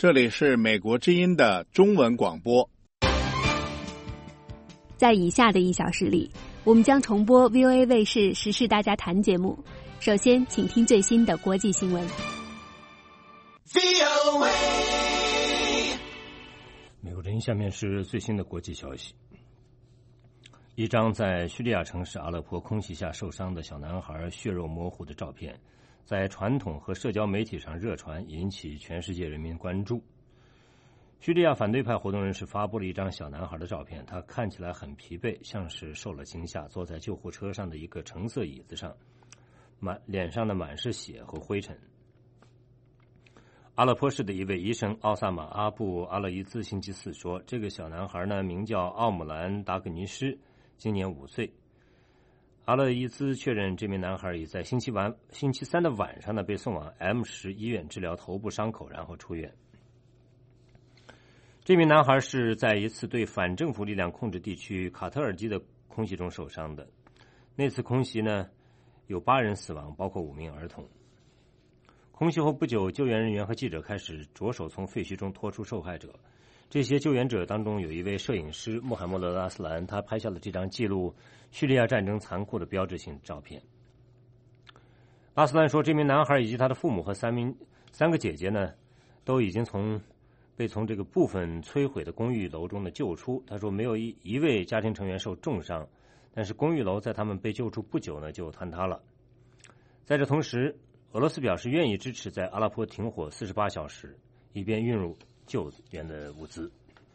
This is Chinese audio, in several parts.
这里是美国之音的中文广播。 在以下的1小时里，我们将重播 VOA 卫视时事大家谈节目。首先请听最新的国际新闻。 美国之音，下面是最新的国际消息。一张在叙利亚城市阿勒颇空袭下受伤的小男孩血肉模糊的照片在传统和社交媒体上热传，引起全世界人民关注。叙利亚反对派活动人士发布了一张小男孩的照片，他看起来很疲惫，像是受了惊吓，坐在救护车上的一个橙色椅子上，脸上的满是血和灰尘。阿勒颇市的一位医生奥萨马·阿布阿勒伊兹星期四说，这个小男孩呢名叫奥姆兰·达格尼什，今年5岁。阿勒伊兹确认，这名男孩已在星期三的晚上呢被送往 M10 医院治疗头部伤口，然后出院。这名男孩是在一次对反政府力量控制地区卡特尔基的空袭中受伤的。那次空袭呢，有8人死亡，包括5名儿童。空袭后不久，救援人员和记者开始着手从废墟中拖出受害者。这些救援者当中有一位摄影师穆罕默德·阿斯兰，他拍下了这张记录叙利亚战争残酷的标志性照片。阿斯兰说，这名男孩以及他的父母和3个姐姐呢，都已经被从这个部分摧毁的公寓楼中的救出。他说，没有一位家庭成员受重伤，但是公寓楼在他们被救出不久呢就坍塌了。在这同时，俄罗斯表示愿意支持在阿勒颇停火48小时，以便运入救援的物资。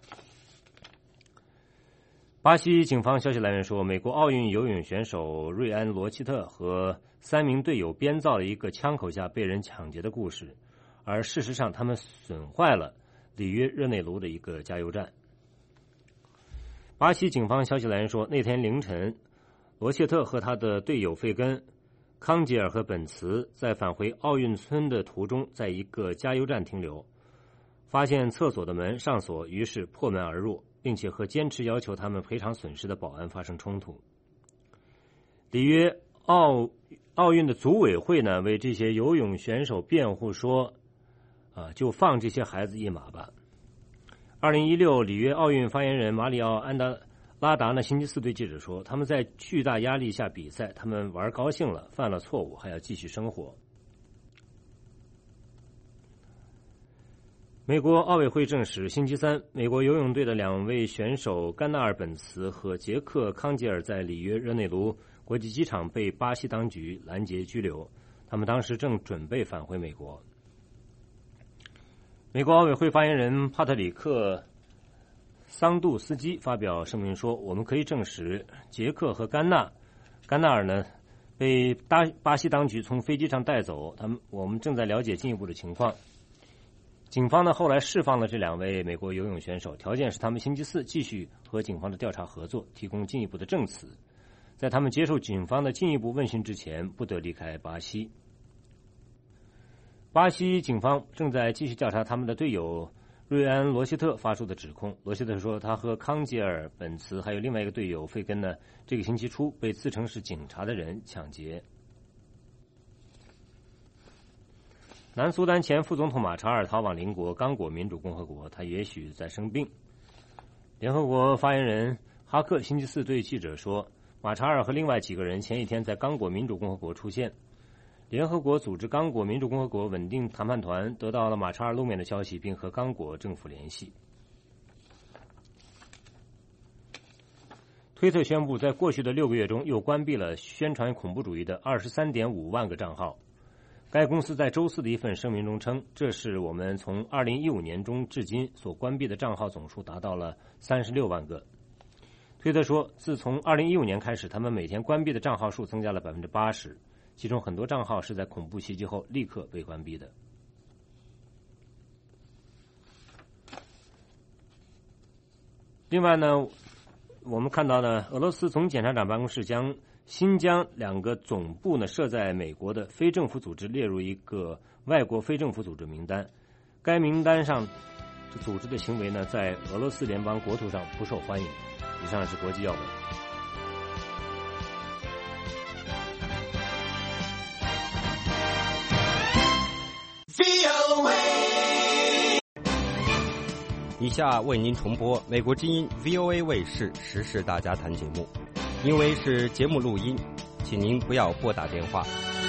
巴西警方消息来源说，美国奥运游泳选手瑞安·罗齐特和3名队友编造了一个枪口下被人抢劫的故事，而事实上他们损坏了里约热内卢的一个加油站。巴西警方消息来源说，那天凌晨，罗切特和他的队友费根、康吉尔和本茨在返回奥运村的途中，在一个加油站停留，发现厕所的门上锁，于是破门而入，并且和坚持要求他们赔偿损失的保安发生冲突。里约奥运的组委会呢，为这些游泳选手辩护说，就放这些孩子一马吧。2016里约奥运发言人马里奥·安达拉达呢，星期四对记者说，他们在巨大压力下比赛，他们玩高兴了，犯了错误，还要继续生活。美国奥委会证实，星期三，美国游泳队的2位选手甘纳尔·本茨和杰克·康吉尔在里约热内卢国际机场被巴西当局拦截拘留，他们当时正准备返回美国。美国奥委会发言人帕特里克·桑杜斯基发表声明说，我们可以证实杰克和甘纳尔呢被巴西当局从飞机上带走，我们正在了解进一步的情况。警方呢后来释放了这2位美国游泳选手，条件是他们星期四继续和警方的调查合作，提供进一步的证词。在他们接受警方的进一步问询之前，不得离开巴西。巴西警方正在继续调查他们的队友瑞安·罗希特发出的指控。罗希特说，他和康吉尔、本茨还有另外一个队友费根呢，这个星期初被自称是警察的人抢劫。南苏丹前副总统马查尔逃往邻国刚果民主共和国，他也许在生病。联合国发言人哈克星期四对记者说，马查尔和另外几个人前一天在刚果民主共和国出现。联合国组织刚果民主共和国稳定谈判团得到了马查尔露面的消息，并和刚果政府联系。推特宣布，在过去的6个月中又关闭了宣传恐怖主义的23.5万个账号。该公司在周四的一份声明中称，这是我们从2015年中至今所关闭的账号总数达到了36万个。推特说，自从2015年开始，他们每天关闭的账号数增加了80%，其中很多账号是在恐怖袭击后立刻被关闭的。另外呢，我们看到呢，俄罗斯总检察长办公室将新疆2个总部呢设在美国的非政府组织列入一个外国非政府组织名单。该名单上这组织的行为呢，在俄罗斯联邦国土上不受欢迎。以上是国际要闻。 以下为您重播美国之音 VOA 卫视时事大家谈节目，因为是节目录音，请您不要拨打电话。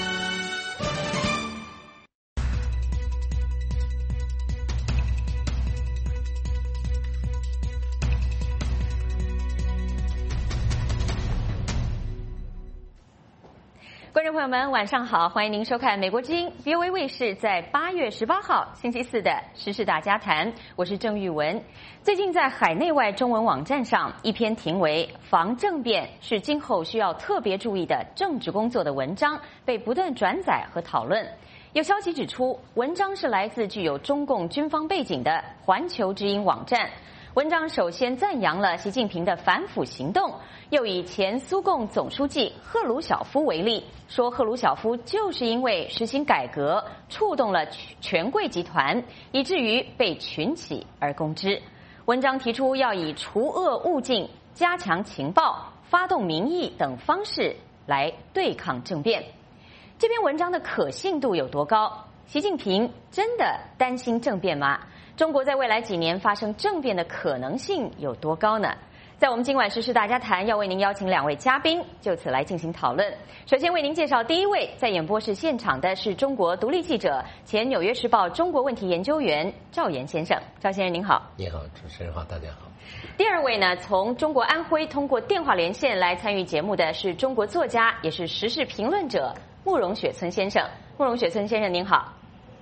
观众朋友们，晚上好！欢迎您收看美国之音 VOA 卫视在8月18号星期四的时事大家谈，我是郑玉文。最近在海内外中文网站上，一篇题为“防政变是今后需要特别注意的政治工作”的文章被不断转载和讨论。有消息指出，文章是来自具有中共军方背景的环球之音网站。文章首先赞扬了习近平的反腐行动，又以前苏共总书记赫鲁晓夫为例，说赫鲁晓夫就是因为实行改革触动了权贵集团，以至于被群起而攻之。文章提出要以除恶务尽、加强情报、发动民意等方式来对抗政变。这篇文章的可信度有多高？习近平真的担心政变吗？中国在未来几年发生政变的可能性有多高呢？在我们今晚时事大家谈，要为您邀请2位嘉宾就此来进行讨论。首先为您介绍第一位在演播室现场的是中国独立记者、前《纽约时报》中国问题研究员赵岩先生。赵先生您好。 你好，主持人好，大家好。 第二位呢，从中国安徽通过电话连线来参与节目的是中国作家，也是时事评论者慕容雪村先生。慕容雪村先生您好。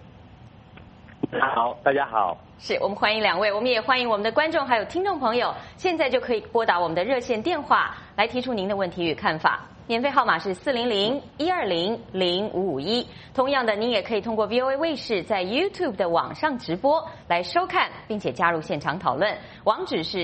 好，大家好。 是我们欢迎2位，我们也欢迎我们的观众还有听众朋友，现在就可以拨打我们的热线电话来提出您的问题与看法。免费号码是400-120-0551。同样的，您也可以通过 VOA 卫视在 YouTube 的网上直播来收看，并且加入现场讨论。网址是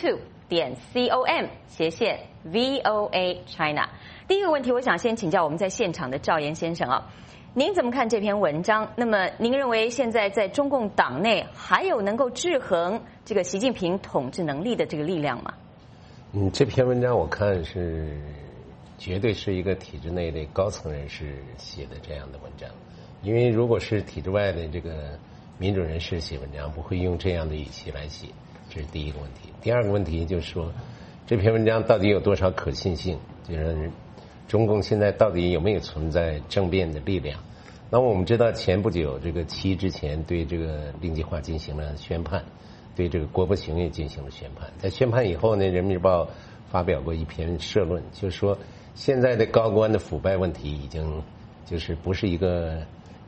youtube.com/VOA China。第一个问题，我想先请教我们在现场的赵岩先生啊。您怎么看这篇文章？那么您认为现在在中共党内还有能够制衡这个习近平统治能力的这个力量吗？ 这篇文章我看是绝对是一个体制内的高层人士写的这样的文章，因为如果是体制外的这个民主人士写文章，不会用这样的语气来写，这是第一个问题。第二个问题就是说，这篇文章到底有多少可信性？就是中共现在到底有没有存在政变的力量？那我们知道前不久这个7之前对这个令计划进行了宣判，对这个国波行业进行了宣判。在宣判以后呢，人民日报发表过一篇社论，就是说现在的高官的腐败问题已经就是不是一个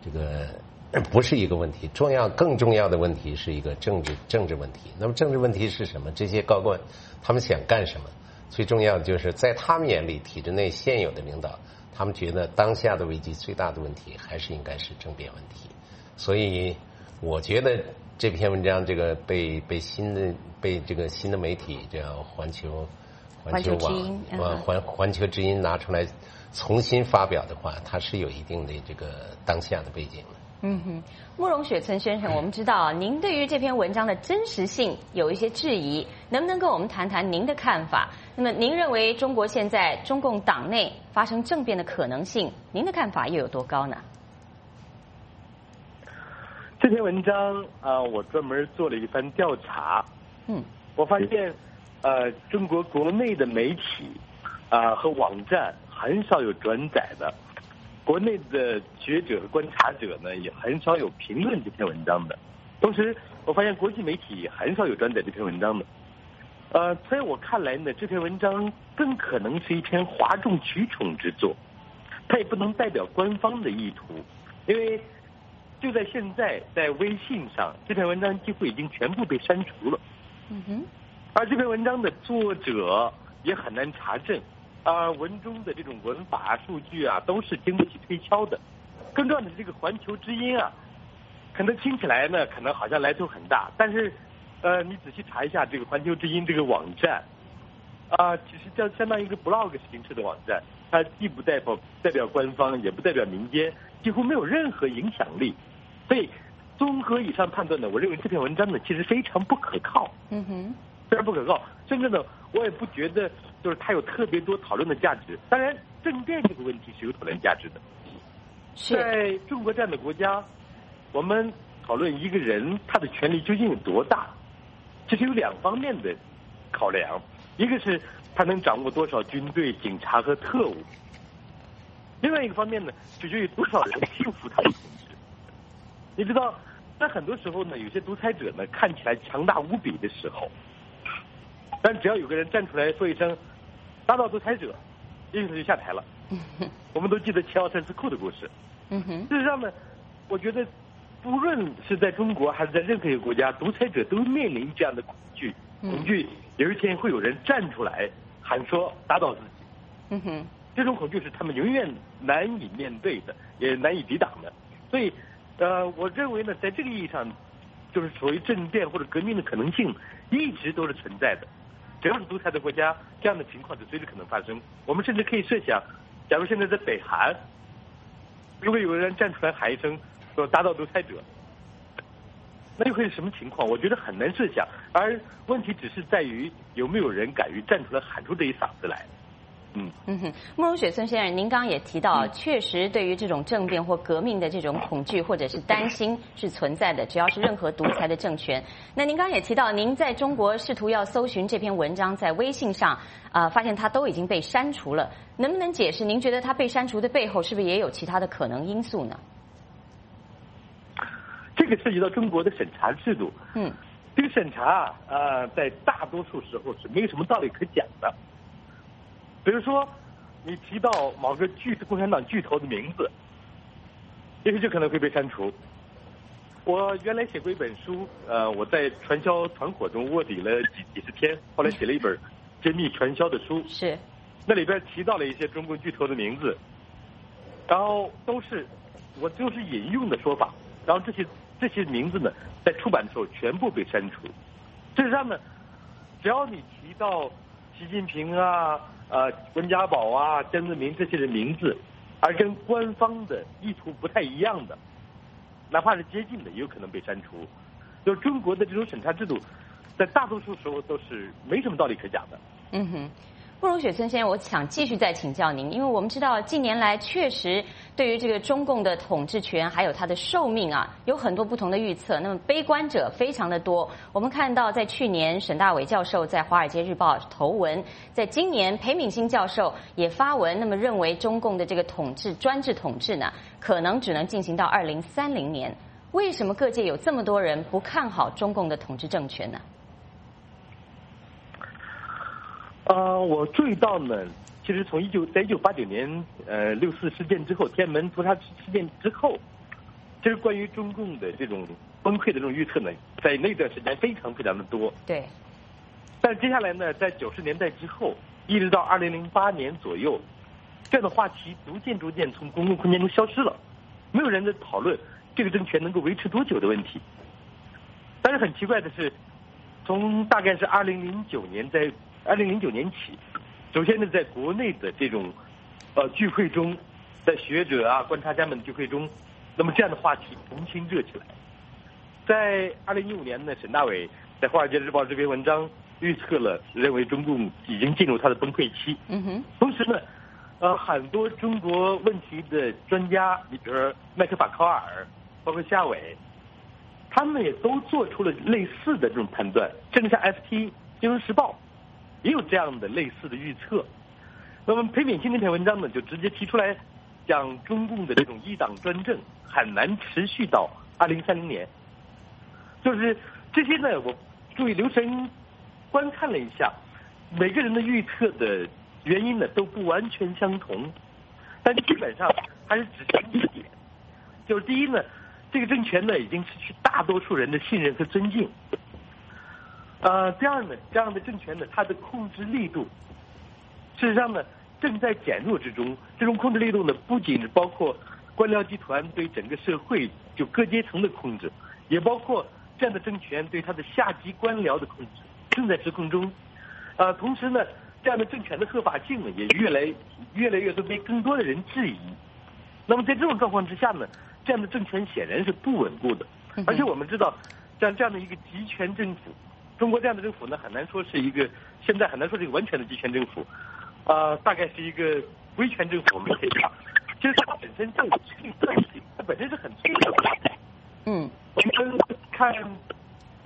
问题，更重要的问题是一个政治问题。那么政治问题是什么？这些高官他们想干什么？最重要的就是在他们眼里，体制内现有的领导，他们觉得当下的危机最大的问题还是应该是政变问题。所以我觉得这篇文章这个被这个新的媒体叫环球之音拿出来重新发表的话，它是有一定的这个当下的背景的。 慕容雪村先生，我们知道您对于这篇文章的真实性有一些质疑，能不能跟我们谈谈您的看法？那么您认为中国现在中共党内发生政变的可能性，您的看法又有多高呢？ 这篇文章我专门做了一番调查，我发现中国国内的媒体和网站很少有转载的。国内的学者和观察者呢，也很少有评论这篇文章的。同时，我发现国际媒体很少有转载这篇文章的。在我看来呢，这篇文章更可能是一篇哗众取宠之作，它也不能代表官方的意图，因为就在现在，在微信上，这篇文章几乎已经全部被删除了。而这篇文章的作者也很难查证。文中的这种文法数据都是经不起推敲的。更重要的是，这个环球之音可能听起来呢，可能好像来头很大，但是你仔细查一下这个环球之音这个网站，其实相当于一个 blog 形式的网站，它既不代表官方，也不代表民间，几乎没有任何影响力。所以综合以上判断呢，我认为这篇文章呢其实非常不可靠。非常不可靠，甚至呢，我也不觉得就是它有特别多讨论的价值。当然，政变这个问题是有讨论价值的。在中国这样的国家，我们讨论一个人他的权力究竟有多大， 其实有两方面的考量，一个是他能掌握多少军队、警察和特务，另外一个方面呢，取决于多少人信服他的统治。你知道，在很多时候呢，有些独裁者呢看起来强大无比的时候，但只要有个人站出来说一声“打倒独裁者”，也许他就下台了。我们都记得齐奥塞斯库的故事。事实上呢，我觉得不论是在中国还是在任何一个国家，独裁者都面临这样的恐惧，有一天会有人站出来喊说打倒自己。这种恐惧是他们永远难以面对的，也难以抵挡的。所以，我认为呢，在这个意义上，就是所谓政变或者革命的可能性一直都是存在的。只要是独裁的国家，这样的情况就随时可能发生。我们甚至可以设想，假如现在在北韩，如果有人站出来喊一声说打倒独裁者，那又会是什么情况？我觉得很难设想。而问题只是在于有没有人敢于站出来喊出这一嗓子来。 慕容雪村先生，您刚刚也提到，确实对于这种政变或革命的这种恐惧或者是担心是存在的，只要是任何独裁的政权。那您刚刚也提到，您在中国试图要搜寻这篇文章，在微信上发现它都已经被删除了，能不能解释？您觉得它被删除的背后是不是也有其他的可能因素呢？ 这个涉及到中国的审查制度。这个审查在大多数时候是没有什么道理可讲的。比如说，你提到某个共产党巨头的名字，也许就可能会被删除。我原来写过一本书，我在传销团伙中卧底了几十天，后来写了一本揭秘传销的书。 是， 那里边提到了一些中共巨头的名字，然后我就是引用的说法，然后这些名字呢，在出版的时候全部被删除。事实上呢，只要你提到习近平温家宝江泽民这些人名字，而跟官方的意图不太一样的，哪怕是接近的，也有可能被删除。就是中国的这种审查制度，在大多数时候都是没什么道理可讲的。 慕容雪村先生，我想继续再请教您，因为我们知道近年来确实对于这个中共的统治权还有它的寿命有很多不同的预测，那么悲观者非常的多。我们看到在去年沈大伟教授在《华尔街日报》投文，在今年裴敏欣教授也发文，那么认为中共的这个专制统治呢，可能只能进行到2030年。为什么各界有这么多人不看好中共的统治政权呢？ 我注意到呢，其实从在1989年6·4事件之后，天安门屠杀事件之后，其实关于中共的这种崩溃的这种预测呢，在那段时间非常非常的多。 对。 但是接下来呢，在90年代之后，一直到2008年左右，这样的话题逐渐从公共空间中消失了，没有人在讨论这个政权能够维持多久的问题。但是很奇怪的是，从大概是2009年起，首先呢，在国内的这种聚会中，在学者观察家们的聚会中，那么这样的话题重新热起来。在2015年呢，沈大伟在《华尔街日报》这篇文章预测了，认为中共已经进入它的崩溃期。同时呢，很多中国问题的专家，你比如说麦克法考尔，包括夏伟，他们也都做出了类似的这种判断，甚至像 FT 金融时报也有这样的类似的预测。那么裴敏欣那篇文章呢，就直接提出来讲中共的这种一党专政很难持续到2030年。就是这些呢，我注意留神观看了一下，每个人的预测的原因呢都不完全相同，但基本上还是指向一点，就是第一呢，这个政权呢已经失去大多数人的信任和尊敬。第二呢，这样的政权呢，它的控制力度，事实上呢，正在减弱之中。这种控制力度呢，不仅是包括官僚集团对整个社会就各阶层的控制，也包括这样的政权对它的下级官僚的控制，正在失控中。同时呢，这样的政权的合法性呢，也越来越被更多的人质疑。那么在这种状况之下呢，这样的政权显然是不稳固的。而且我们知道，像这样的一个集权政府，中国这样的政府呢，现在很难说是一个完全的集权政府，大概是一个威权政府，我们可以讲。其实它本身就有特性，它本身是很脆弱的。我们看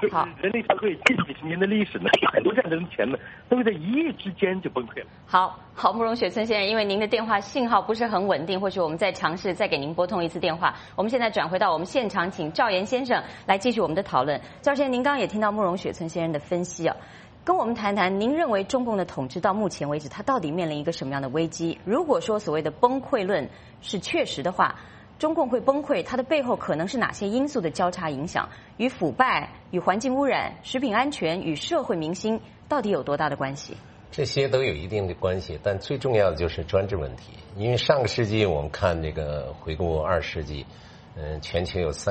好， 人类社会近几十年的历史呢，很多战争前呢，都会在一夜之间就崩溃了。 好，慕容雪村先生，因为您的电话信号不是很稳定，或许我们再尝试再给您拨通一次电话。我们现在转回到我们现场，请赵岩先生来继续我们的讨论。赵先生，您刚刚也听到慕容雪村先生的分析啊，跟我们谈谈，您认为中共的统治到目前为止，它到底面临一个什么样的危机？如果说所谓的崩溃论是确实的话，中共会崩溃，它的背后可能是哪些因素的交叉影响？与腐败、与环境污染、食品安全、与社会民心，到底有多大的关系？ 这些都有一定的关系，但最重要的就是专制问题。因为上个世纪我们看这个回顾20世纪，全球有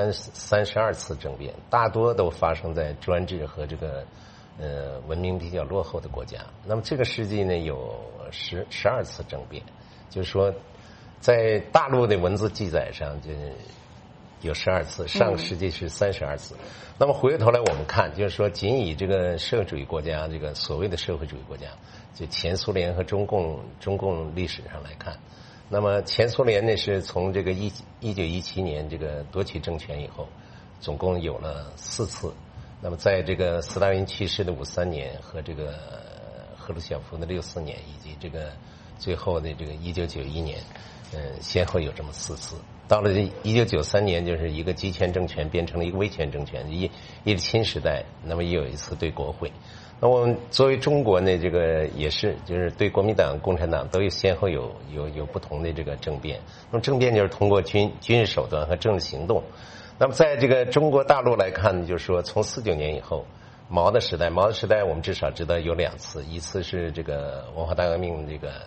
32次政变，大多都发生在专制和这个文明比较落后的国家。那么这个世纪呢，有12次政变，就是说在大陆的文字记载上就有12次，上个世纪是32次。那么回过头来我们看，就是说仅以这个社会主义国家，这个所谓的社会主义国家，就前苏联和中共历史上来看，那么前苏联呢是从这个1917年这个夺取政权以后，总共有了4次。那么在这个斯大林去世的53年和这个赫鲁晓夫的64年，以及这个最后的这个1991年，先后有这么4次。到了1993年，就是一个集权政权变成了一个威权政权，一个新时代。那么也有一次对国会。那我们作为中国呢，这个也是，就是对国民党、共产党都有先后有不同的这个政变。那么政变就是通过军事手段和政治行动。那么在这个中国大陆来看，就是说从49年以后，毛的时代我们至少知道有2次，一次是这个文化大革命这个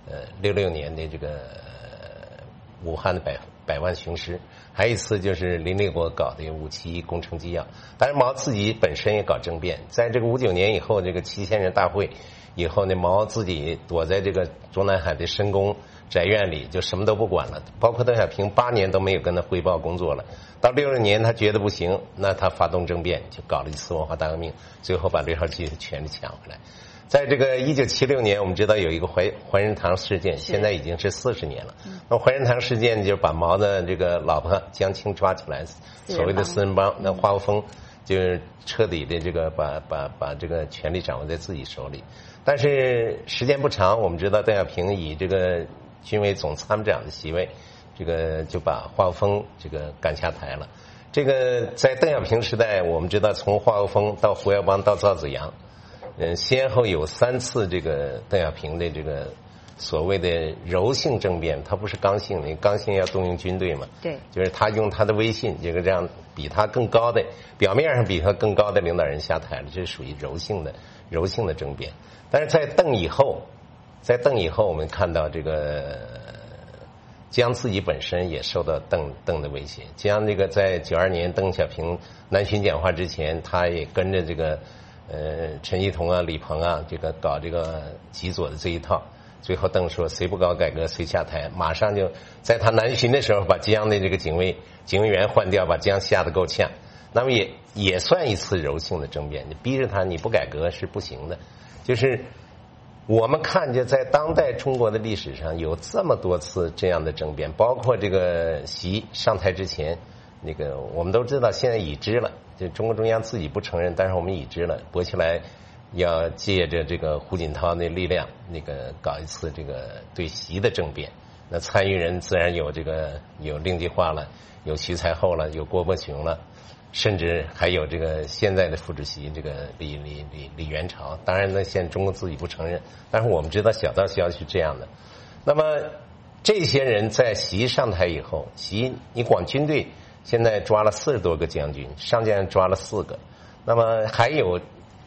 66年的这个武汉的百万雄师，还有一次就是林立国搞的571工程纪要。但是毛自己本身也搞政变，在这个59年以后，这个7千人大会以后呢，毛自己躲在这个中南海的深宫宅院里，就什么都不管了，包括邓小平8年都没有跟他汇报工作了。到60年他觉得不行，那他发动政变，就搞了一次文化大革命，最后把刘少奇的权力抢回来。在这个1976年，我们知道有一个怀仁堂事件，现在已经是40年了。那怀仁堂事件就是把毛的这个老婆江青抓起来，所谓的四人帮。那华国锋就是彻底的这个把这个权力掌握在自己手里。但是时间不长，我们知道邓小平以这个军委总参谋长的席位，这个就把华国锋这个赶下台了。这个在邓小平时代，我们知道从华国锋到胡耀邦到赵紫阳，先后有3次这个邓小平的这个所谓的柔性政变，他不是刚性的，刚性要动用军队嘛。 对， 就是他用他的威信，这个这样比他更高的，表面上比他更高的领导人下台了，这是属于柔性的政变。但是在邓以后，我们看到这个江自己本身也受到邓的威胁。江这个在92年邓小平南巡讲话之前，他也跟着这个陈锡同啊、李鹏啊，这个搞这个极左的这一套。最后邓说谁不搞改革谁下台，马上就在他南巡的时候把江的这个警卫员换掉，把江吓得够呛。那么也算一次柔性的政变，你逼着他你不改革是不行的。就是我们看见在当代中国的历史上有这么多次这样的政变，包括这个习上台之前，那个我们都知道现在已知了，就中共中央自己不承认，但是我们已知了，薄熙来要借着这个胡锦涛的力量，那个搞一次这个对习的政变。那参与人自然有这个有令计划了，有徐才厚了，有郭伯雄了，甚至还有这个现在的副主席这个李元朝。当然呢，现在中国自己不承认，但是我们知道小道消息是这样的。那么这些人在习上台以后，习你光军队现在抓了40多个将军，上将抓了4个，那么还有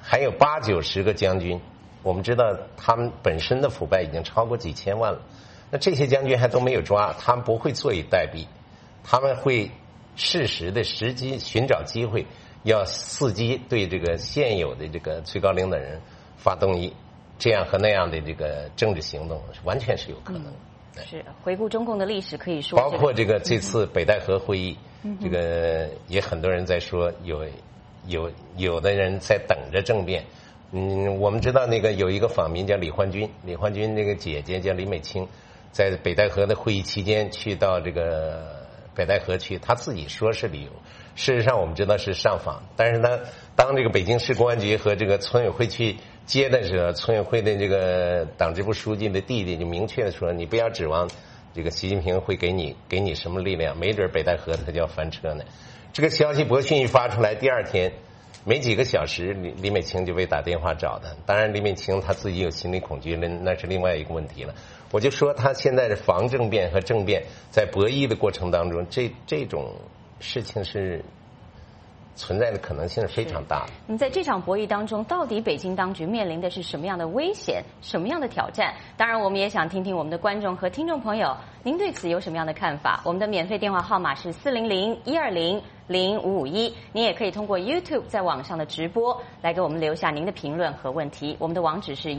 80-90个将军，我们知道他们本身的腐败已经超过几千万了。那这些将军还都没有抓，他们不会坐以待毙，他们会适时的时机寻找机会，要伺机对这个现有的这个最高领导人发动这样和那样的这个政治行动，完全是有可能的。 是回顾中共的历史，可以说包括这次北戴河会议，这个也很多人在说有的人在等着政变。我们知道那个有一个访民叫李焕君那个姐姐叫李美清，在北戴河的会议期间去到这个北戴河去，他自己说是旅游，事实上我们知道是上访。但是呢，当这个北京市公安局和这个村委会去接的时候，村委会的这个党支部书记的弟弟就明确的说，你不要指望这个习近平会给你什么力量，没准北戴河他就要翻车呢。这个消息博讯一发出来，第二天没几个小时，李美琴就被打电话找的。当然，李美琴她自己有心理恐惧，那是另外一个问题了。我就说，她现在是防政变和政变在博弈的过程当中，这种事情是存在的可能性是非常大的。 那么在这场博弈当中，到底北京当局面临的是什么样的危险，什么样的挑战？当然，我们也想听听我们的观众和听众朋友，您对此有什么样的看法？我们的免费电话号码是400-120-0551，您也可以通过 YouTube 在网上的直播来给我们留下您的评论和问题。我们的网址是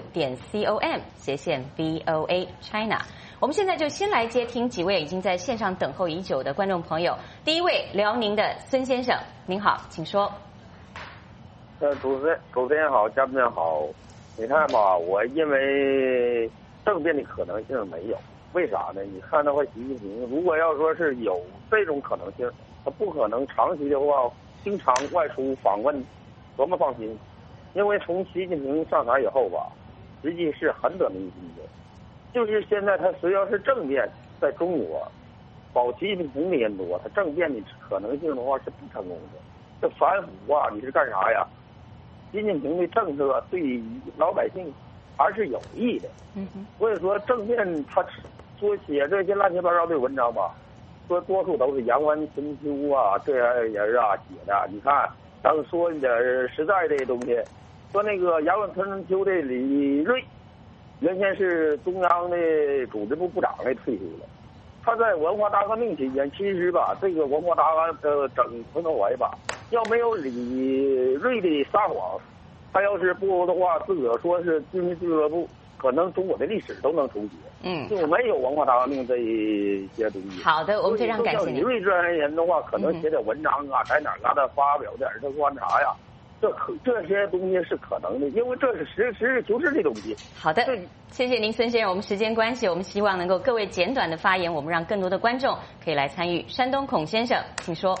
youtube.com/VOA China。我们现在就先来接听几位已经在线上等候已久的观众朋友。第一位，辽宁的孙先生，您好，请说。 主持人好，嘉宾好。你看吧，我认为政变的可能性没有，为啥呢？你看的话，习近平如果要说是有这种可能性，他不可能长期的话经常外出访问，多么放心。因为从习近平上台以后吧，实际是很短的一批的。就是现在他只要是政变，在中国保习近平的人多，他政变的可能性的话是不成功的。这反腐啊，你是干啥呀？习近平的政策对于老百姓还是有益的。所以说政变他说写这些乱七八糟的文章吧，说多数都是杨文春秋啊这样人啊写的。你看，咱们说一点实在的东西，说那个杨文春秋的李锐。原先是中央的组织部部长来退休了，他在文化大革命期间，其实吧，这个文化大革整陈德怀吧，要没有李锐的撒谎，他要是不的话，自个说是军事俱乐部，可能中国的历史都能重写。就没有文化大革命这一些东西。 好的，我们非常感谢您。 李锐这样的人的话，可能写点文章啊，在哪嘎达发表点这观察呀。这些东西是可能的，因为这是实事求是的东西。 好的，谢谢您，孙先生。我们时间关系，我们希望能够各位简短的发言，我们让更多的观众可以来参与。山东孔先生，请说。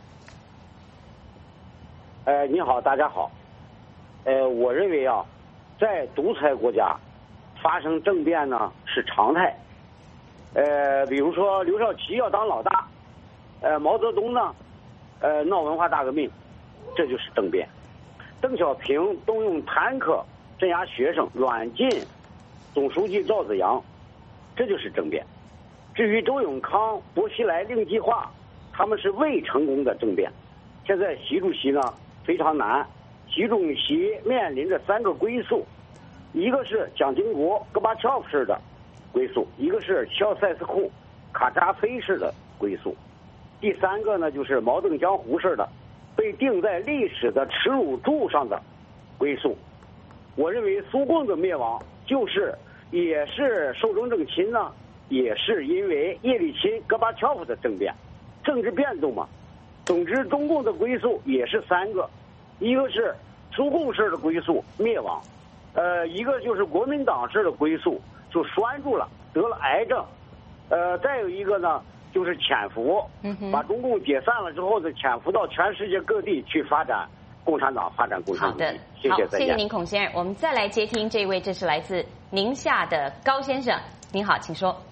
你好，大家好。我认为啊，在独裁国家发生政变呢是常态。比如说刘少奇要当老大，毛泽东呢，闹文化大革命，这就是政变。邓小平动用坦克镇压学生，软禁总书记赵紫阳，这就是政变。至于周永康、薄熙来令计划，他们是未成功的政变。现在习主席呢非常难，习主席面临着3个归宿，一个是蒋经国、戈巴乔夫式的归宿，一个是肖塞斯库、卡扎菲式的归宿，第3个呢就是毛邓江湖式的被钉在历史的耻辱柱上的归宿。我认为苏共的灭亡也是寿终正寝呢，也是因为叶利钦、戈巴乔夫的政变，政治变动嘛。总之，中共的归宿也是3个，一个是苏共式的归宿灭亡，一个就是国民党式的归宿就拴住了，得了癌症，再有一个呢。就是潜伏，把中共解散了之后呢，潜伏到全世界各地去发展共产党，发展共产主义。 好的， 谢谢， 谢谢您，孔先生。我们再来接听这位，这是来自宁夏的高先生，您好，请说。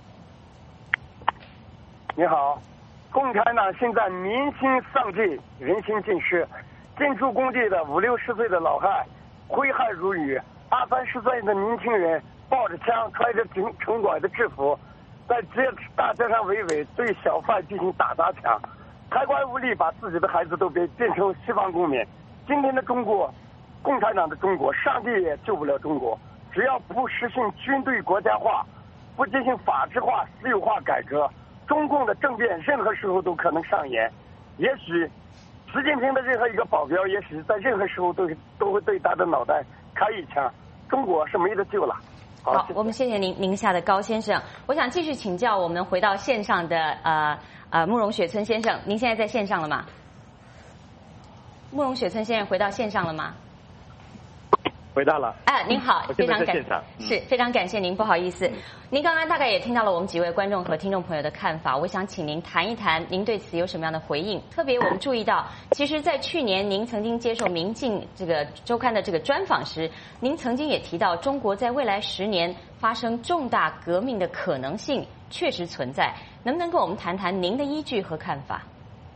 你好，共产党现在民心丧尽，人心尽失，进出工地的50、60岁的老汉挥汗如雨，20、30岁的年轻人抱着枪，穿着城管的制服。在大街上围围，对小贩进行打砸抢，抬棺无力，把自己的孩子都变成西方公民。今天的中国，共产党的中国，上帝也救不了中国。只要不实行军队国家化，不进行法治化、私有化改革，中共的政变任何时候都可能上演。也许习近平的任何一个保镖，也许在任何时候都会对他的脑袋开一枪。中国是没得救了。 好，我们谢谢您，宁夏的高先生。我想继续请教我们回到线上的慕容雪村先生，您现在在线上了吗？慕容雪村先生回到线上了吗？ 回答了。 您好，非常感谢， 非常感谢您，不好意思，您刚刚大概也听到了我们几位观众和听众朋友的看法，我想请您谈一谈，您对此有什么样的回应？特别我们注意到，其实，在去年您曾经接受《明镜》这个周刊的这个专访时，您曾经也提到，中国在未来10年发生重大革命的可能性确实存在，能不能跟我们谈谈您的依据和看法？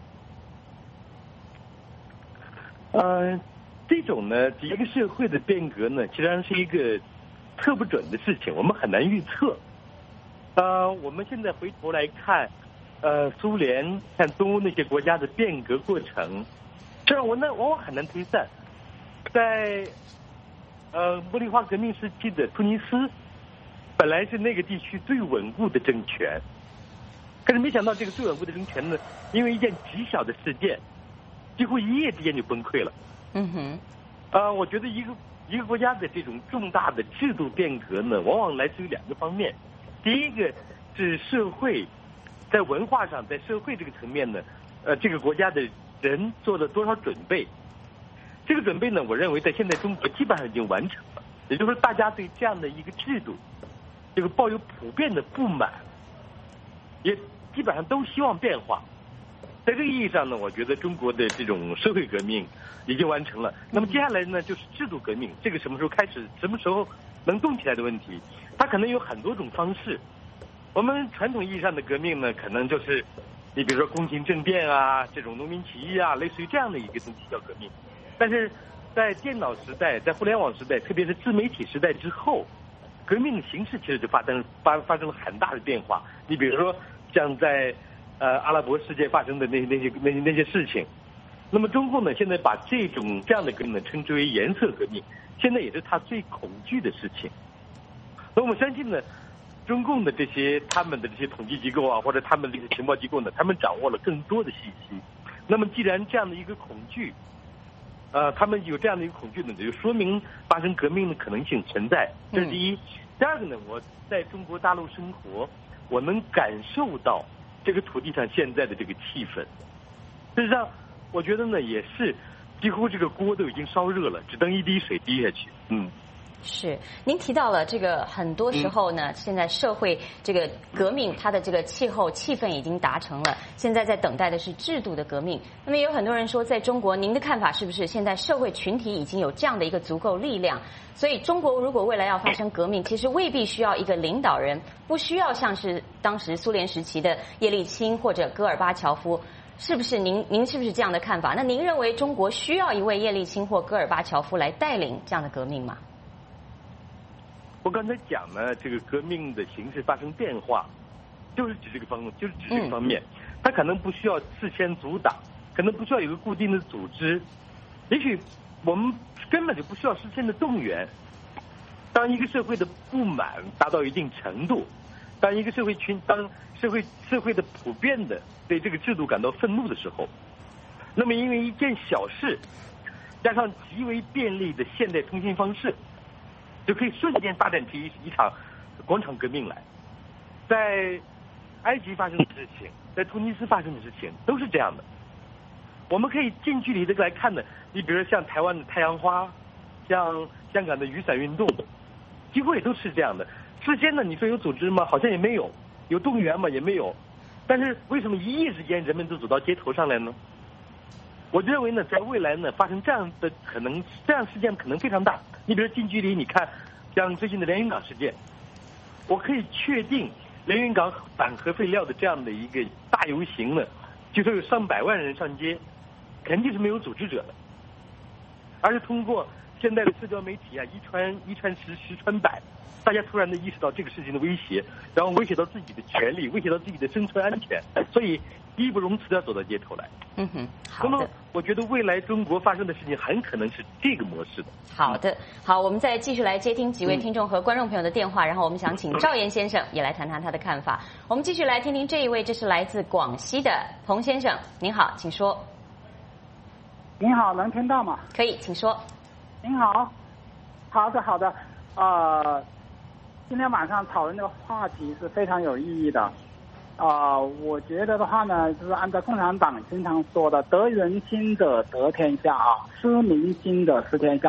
这种呢，一个社会的变革呢，其实上是一个测不准的事情，我们很难预测。我们现在回头来看，苏联、看东欧那些国家的变革过程，这让我呢往往很难推散。在茉莉花革命时期的突尼斯，本来是那个地区最稳固的政权，可是没想到这个最稳固的政权呢，因为一件极小的事件，几乎一夜之间就崩溃了。我觉得一个国家的这种重大的制度变革呢，往往来自于2个方面。第一个是社会在文化上，在社会这个层面呢，这个国家的人做了多少准备？这个准备呢，我认为在现在中国基本上已经完成了。也就是说，大家对这样的一个制度，这个抱有普遍的不满，也基本上都希望变化。在这个意义上呢，我觉得中国的这种社会革命已经完成了。那么接下来呢，就是制度革命，这个什么时候开始，什么时候能动起来的问题，它可能有很多种方式。我们传统意义上的革命呢，可能就是你比如说宫廷政变啊，这种农民起义啊，类似于这样的一个东西叫革命。但是在电脑时代，在互联网时代，特别是自媒体时代之后，革命的形式其实就发生了很大的变化。你比如说像在阿拉伯世界发生的那些事情，那么中共呢，现在把这样的革命呢称之为颜色革命，现在也是他最恐惧的事情。那我们相信呢，中共的他们的这些统计机构啊，或者他们的这些情报机构呢，他们掌握了更多的信息。那么既然这样的一个恐惧，他们有这样的一个恐惧呢，就说明发生革命的可能性存在。这是第一。第二个呢，我在中国大陆生活，我能感受到这个土地上现在的这个气氛。事实上，我觉得呢，也是几乎这个锅都已经烧热了，只等一滴水滴下去。 是，您提到了这个很多时候呢，现在社会这个革命，它的这个气氛已经达成了，现在在等待的是制度的革命。那么也有很多人说，在中国，您的看法是不是现在社会群体已经有这样的一个足够力量？所以中国如果未来要发生革命，其实未必需要一个领导人，不需要像是当时苏联时期的叶利钦或者戈尔巴乔夫。是不是您是不是这样的看法？那您认为中国需要一位叶利钦或戈尔巴乔夫来带领这样的革命吗？ 我刚才讲呢，这个革命的形式发生变化，就是指这个方面，它可能不需要事先阻挡，可能不需要有一个固定的组织，也许我们根本就不需要事先的动员。当一个社会的不满达到一定程度，当一个社会的普遍的对这个制度感到愤怒的时候，那么因为一件小事，加上极为便利的现代通信方式，就可以瞬间发展出一场广场革命来。在埃及发生的事情，在突尼斯发生的事情都是这样的。我们可以近距离的来看的，你比如说像台湾的太阳花，像香港的雨伞运动，几乎也都是这样的。事先呢，你说有组织吗？好像也没有。有动员吗？也没有。但是为什么一夜之间人们都走到街头上来呢？我认为呢，在未来呢，发生这样事件可能非常大。你比如近距离，你看像最近的连云港事件，我可以确定连云港反核废料的这样的一个大游行呢，据说有上百万人上街，肯定是没有组织者的，而是通过现在的社交媒体啊，一传十，十传百，大家突然的意识到这个事情的威胁，然后威胁到自己的权利，威胁到自己的生存安全，所以义不容辞的要走到街头来。 好的。 那么我觉得未来中国发生的事情很可能是这个模式的。 好的，好，我们再继续来接听几位听众和观众朋友的电话，然后我们想请赵岩先生也来谈谈他的看法。我们继续来听听这一位，这是来自广西的彭先生，您好，请说。 您好，能听到吗？ 可以，请说。 您好，好的，今天晚上讨论这个话题是非常有意义的。我觉得的话呢，就是按照共产党经常说的，得人心者得天下啊，失民心者失天下。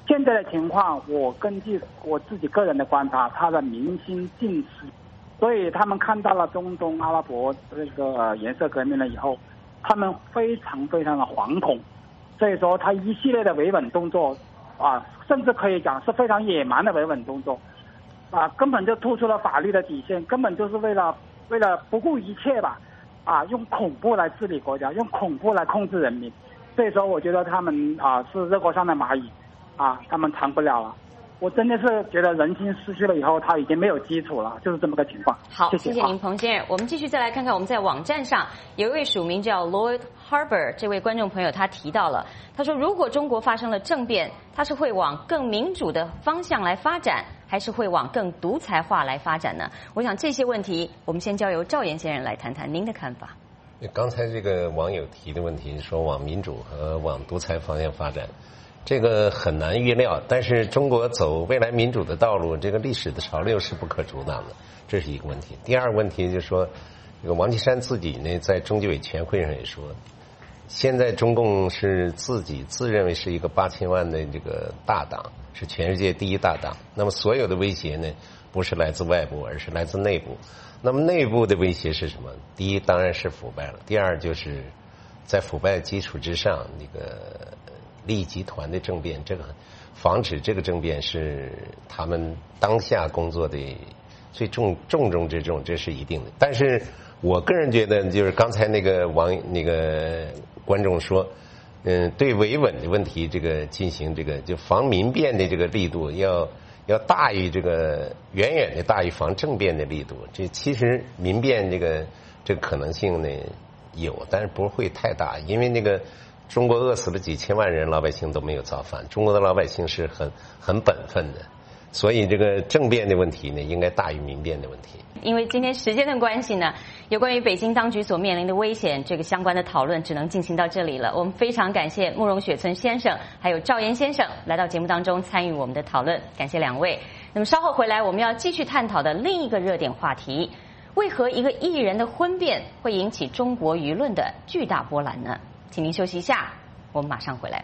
现在的情况，我根据我自己个人的观察，他的民心尽失，所以他们看到了中东阿拉伯这个颜色革命了以后，他们非常非常的惶恐，所以说他一系列的维稳动作啊，甚至可以讲是非常野蛮的维稳动作啊，根本就突出了法律的底线，根本就是为了不顾一切吧啊，用恐怖来治理国家，用恐怖来控制人民。所以说我觉得他们啊是热锅上的蚂蚁啊，他们藏不了了。我真的是觉得人心失去了以后，他已经没有基础了，就是这么个情况。 好，谢谢您，彭先生。我们继续再来看看我们在网站上有一位署名叫 Lloyd Harbour 这位观众朋友，他提到了，他说如果中国发生了政变，他是会往更民主的方向来发展，还是会往更独裁化来发展呢？我想这些问题，我们先交由赵岩先生来谈谈您的看法。 刚才这个网友提的问题说往民主和往独裁方向发展，这个很难预料，但是中国走未来民主的道路，这个历史的潮流是不可阻挡的，这是一个问题。第二个问题就是说，这个王岐山自己呢在中纪委全会上也说，现在中共是自己自认为是一个8000万的这个大党，是全世界第一大党。那么所有的威胁呢，不是来自外部，而是来自内部。那么内部的威胁是什么？第一当然是腐败了，第二就是在腐败基础之上，那个利益集团的政变，这个防止这个政变是他们当下工作的最重中之重，这是一定的。但是我个人觉得，就是刚才那个观众说，对维稳的问题，这个进行这个就防民变的这个力度要大于这个远远的大于防政变的力度。这其实民变这个可能性呢有，但是不会太大，因为那个中国饿死了几千万人，老百姓都没有造反，中国的老百姓是很本分的，所以这个政变的问题呢应该大于民变的问题。 因为今天时间的关系呢，有关于北京当局所面临的危险，这个相关的讨论只能进行到这里了。我们非常感谢慕容雪村先生还有赵岩先生来到节目当中参与我们的讨论，感谢两位。那么稍后回来我们要继续探讨的另一个热点话题，为何一个艺人的婚变会引起中国舆论的巨大波澜呢？请您休息一下，我们马上回来。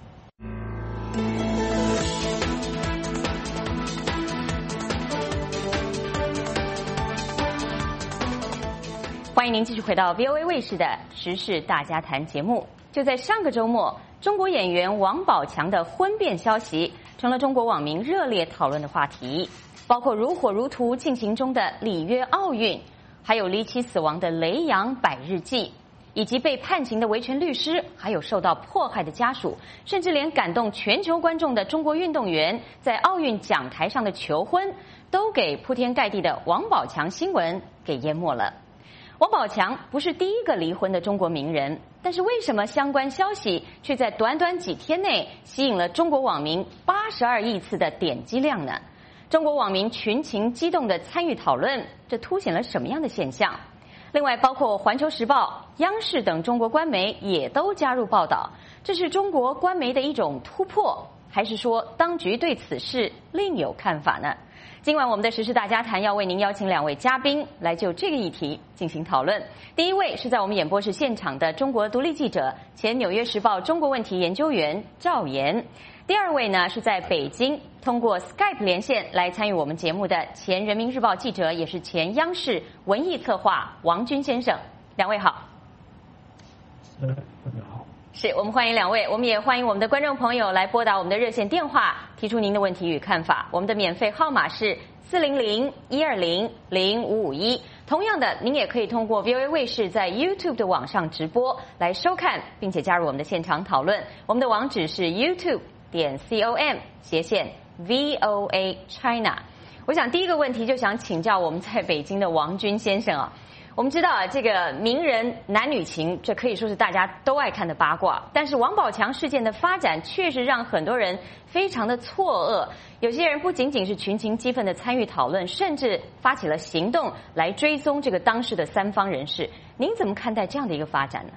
欢迎您继续回到 VOA 卫视的时事大家谈节目。就在上个周末，中国演员王宝强的婚变消息成了中国网民热烈讨论的话题，包括如火如荼进行中的里约奥运，还有离奇死亡的雷洋百日祭，以及被判刑的维权律师，还有受到迫害的家属，甚至连感动全球观众的中国运动员在奥运讲台上的求婚，都给铺天盖地的王宝强新闻给淹没了。王宝强不是第一个离婚的中国名人，但是为什么相关消息却在短短几天内吸引了中国网民82亿次的点击量呢？中国网民群情激动的参与讨论，这凸显了什么样的现象？另外，包括《环球时报》、央视等中国官媒也都加入报道，这是中国官媒的一种突破，还是说当局对此事另有看法呢？今晚我们的时事大家谈要为您邀请两位嘉宾来就这个议题进行讨论。第一位是在我们演播室现场的中国独立记者、前《纽约时报》中国问题研究员赵岩。第二位呢是在北京通过 Skype 连线来参与我们节目的前《人民日报》记者，也是前央视文艺策划王军先生。两位好。 大家好。 是我们欢迎两位，我们也欢迎我们的观众朋友来拨打我们的热线电话，提出您的问题与看法。我们的免费号码是400-120-0551。同样的，您也可以通过 VOA 卫视在 YouTube 的网上直播来收看，并且加入我们的现场讨论。我们的网址是 youtube.com/VOA China。我想第一个问题就想请教我们在北京的王军先生啊。我们知道啊，这个名人男女情，这可以说是大家都爱看的八卦。但是王宝强事件的发展，确实让很多人非常的错愕。有些人不仅仅是群情激愤的参与讨论，甚至发起了行动来追踪这个当时的三方人士。您怎么看待这样的一个发展呢？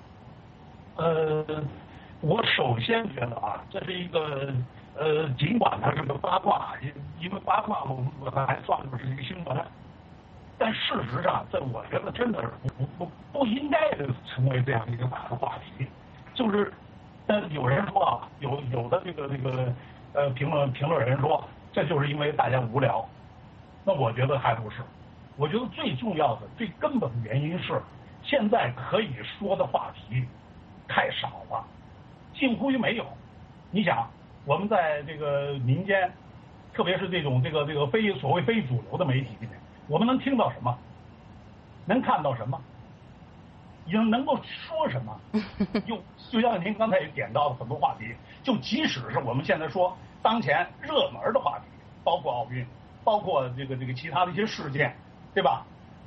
我首先觉得啊，这是一个尽管它是个八卦，因为八卦我还算作是一个新闻。但事实上，这我觉得真的是不应该成为这样一个大的话题。就是，有人说啊，有的这个评论人说这就是因为大家无聊，那我觉得还不是。我觉得最重要的、最根本的原因是，现在可以说的话题太少了，近乎于没有。你想，我们在这个民间，特别是这种所谓非主流的媒体里面，我们能听到什么？能看到什么？能够说什么？就像您刚才也点到的很多话题，就即使是我们现在说当前热门的话题，包括奥运，包括这个其他的一些事件，对吧？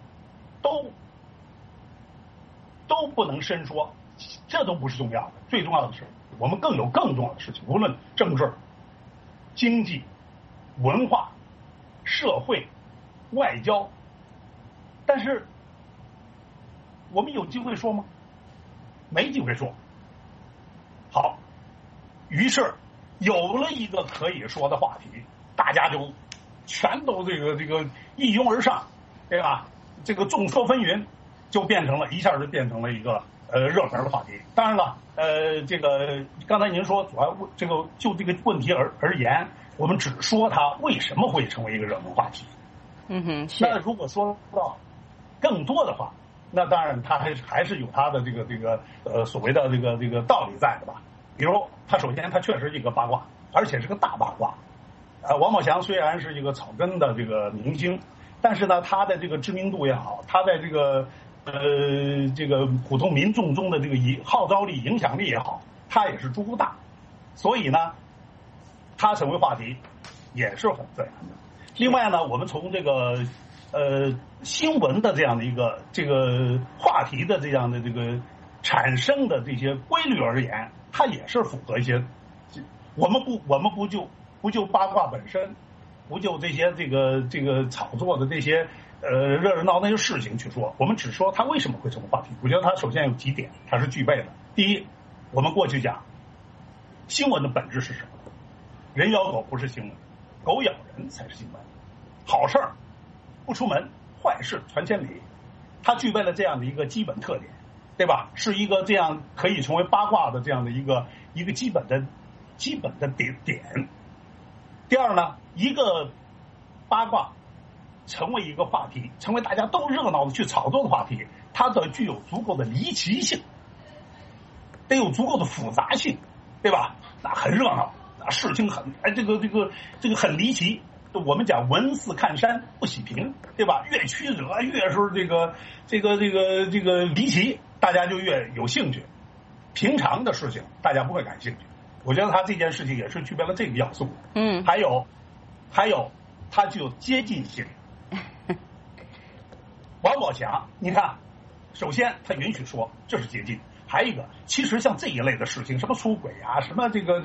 都不能深说，这都不是重要的。最重要的是，我们更重要的事情，无论政治、经济、文化、社会、外交，但是我们有机会说吗？没机会说。好，于是有了一个可以说的话题，大家就全都这个一拥而上，对吧？这个众说纷纭，一下就变成了一个热门的话题。当然了，这个刚才您说主要就这个问题而言，我们只说它为什么会成为一个热门话题。那如果说到更多的话，那当然它还是有它的这个所谓的这个道理在的吧。比如它首先它确实是一个八卦，而且是个大八卦。王宝强虽然是一个草根的这个明星，但是呢，他的这个知名度也好，他在这个普通民众中的这个号召力、影响力也好，他也是足够大，所以呢，他成为话题也是很自然的。另外呢，我们从这个新闻的这样的一个这个话题的这样的这个产生的这些规律而言，它也是符合一些。我们不就八卦本身，不就这些这个炒作的这些热闹那些事情去说，我们只说它为什么会成为话题。我觉得它首先有几点它是具备的。第一，我们过去讲新闻的本质是什么？人咬狗不是新闻，狗咬人才是新闻。好事儿不出门，坏事传千里，它具备了这样的一个基本特点，对吧？是一个这样可以成为八卦的这样的一个基本的点。第二呢，一个八卦成为一个话题，成为大家都热闹的去炒作的话题，它得具有足够的离奇性，得有足够的复杂性，对吧？那很热闹，那事情很这个很离奇。我们讲文似看山不喜平，对吧？越曲折，越是这个离奇，大家就越有兴趣。平常的事情大家不会感兴趣。我觉得他这件事情也是具备了这个要素。还有，它具有接近性。王宝强，你看，首先他允许说这是接近，还有一个，其实像这一类的事情，什么出轨啊，什么这个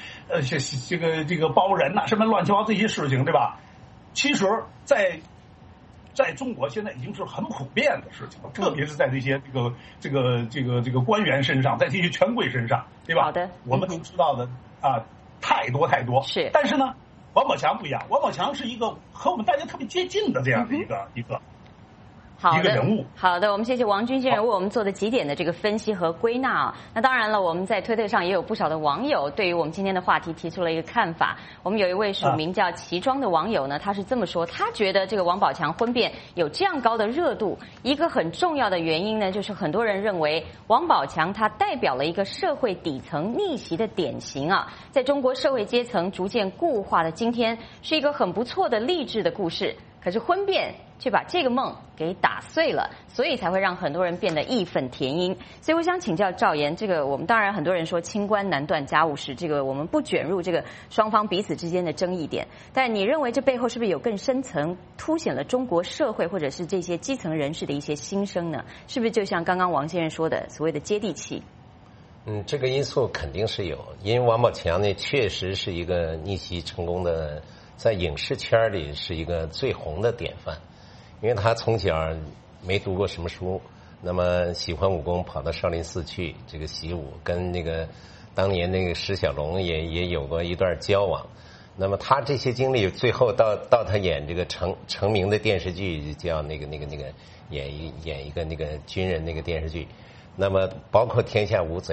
包人呐、什么乱七八糟这些事情，对吧？其实在中国现在已经是很普遍的事情了，特别是在这些这个官员身上，在这些权贵身上，对吧？ 好的， 我们都知道的啊，太多。 是， 但是呢，王宝强不一样，王宝强是一个和我们大家特别接近的这样的一个人物。 好的，我们谢谢王军先生为我们做的几点的这个分析和归纳啊。那当然了，我们在推特上也有不少的网友对于我们今天的话题提出了一个看法。我们有一位署名叫齐庄的网友呢，他是这么说，他觉得这个王宝强婚变有这样高的热度，一个很重要的原因呢，就是很多人认为王宝强他代表了一个社会底层逆袭的典型啊，在中国社会阶层逐渐固化的今天，是一个很不错的励志的故事。可是婚变却把这个梦给打碎了，所以才会让很多人变得义愤填膺。所以我想请教赵岩，这个我们当然很多人说清官难断家务事，这个我们不卷入这个双方彼此之间的争议点，但你认为这背后是不是有更深层凸显了中国社会或者是这些基层人士的一些心声呢？是不是就像刚刚王先生说的所谓的接地气？ 这个因素肯定是有，因为王宝强呢确实是一个逆袭成功的，在影视圈里是一个最红的典范。因为他从小没读过什么书，那么喜欢武功，跑到少林寺去这个习武，跟那个当年那个石小龙也有过一段交往。那么他这些经历最后到他演这个成名的电视剧，叫那个演一个那个军人那个电视剧，那么包括天下无贼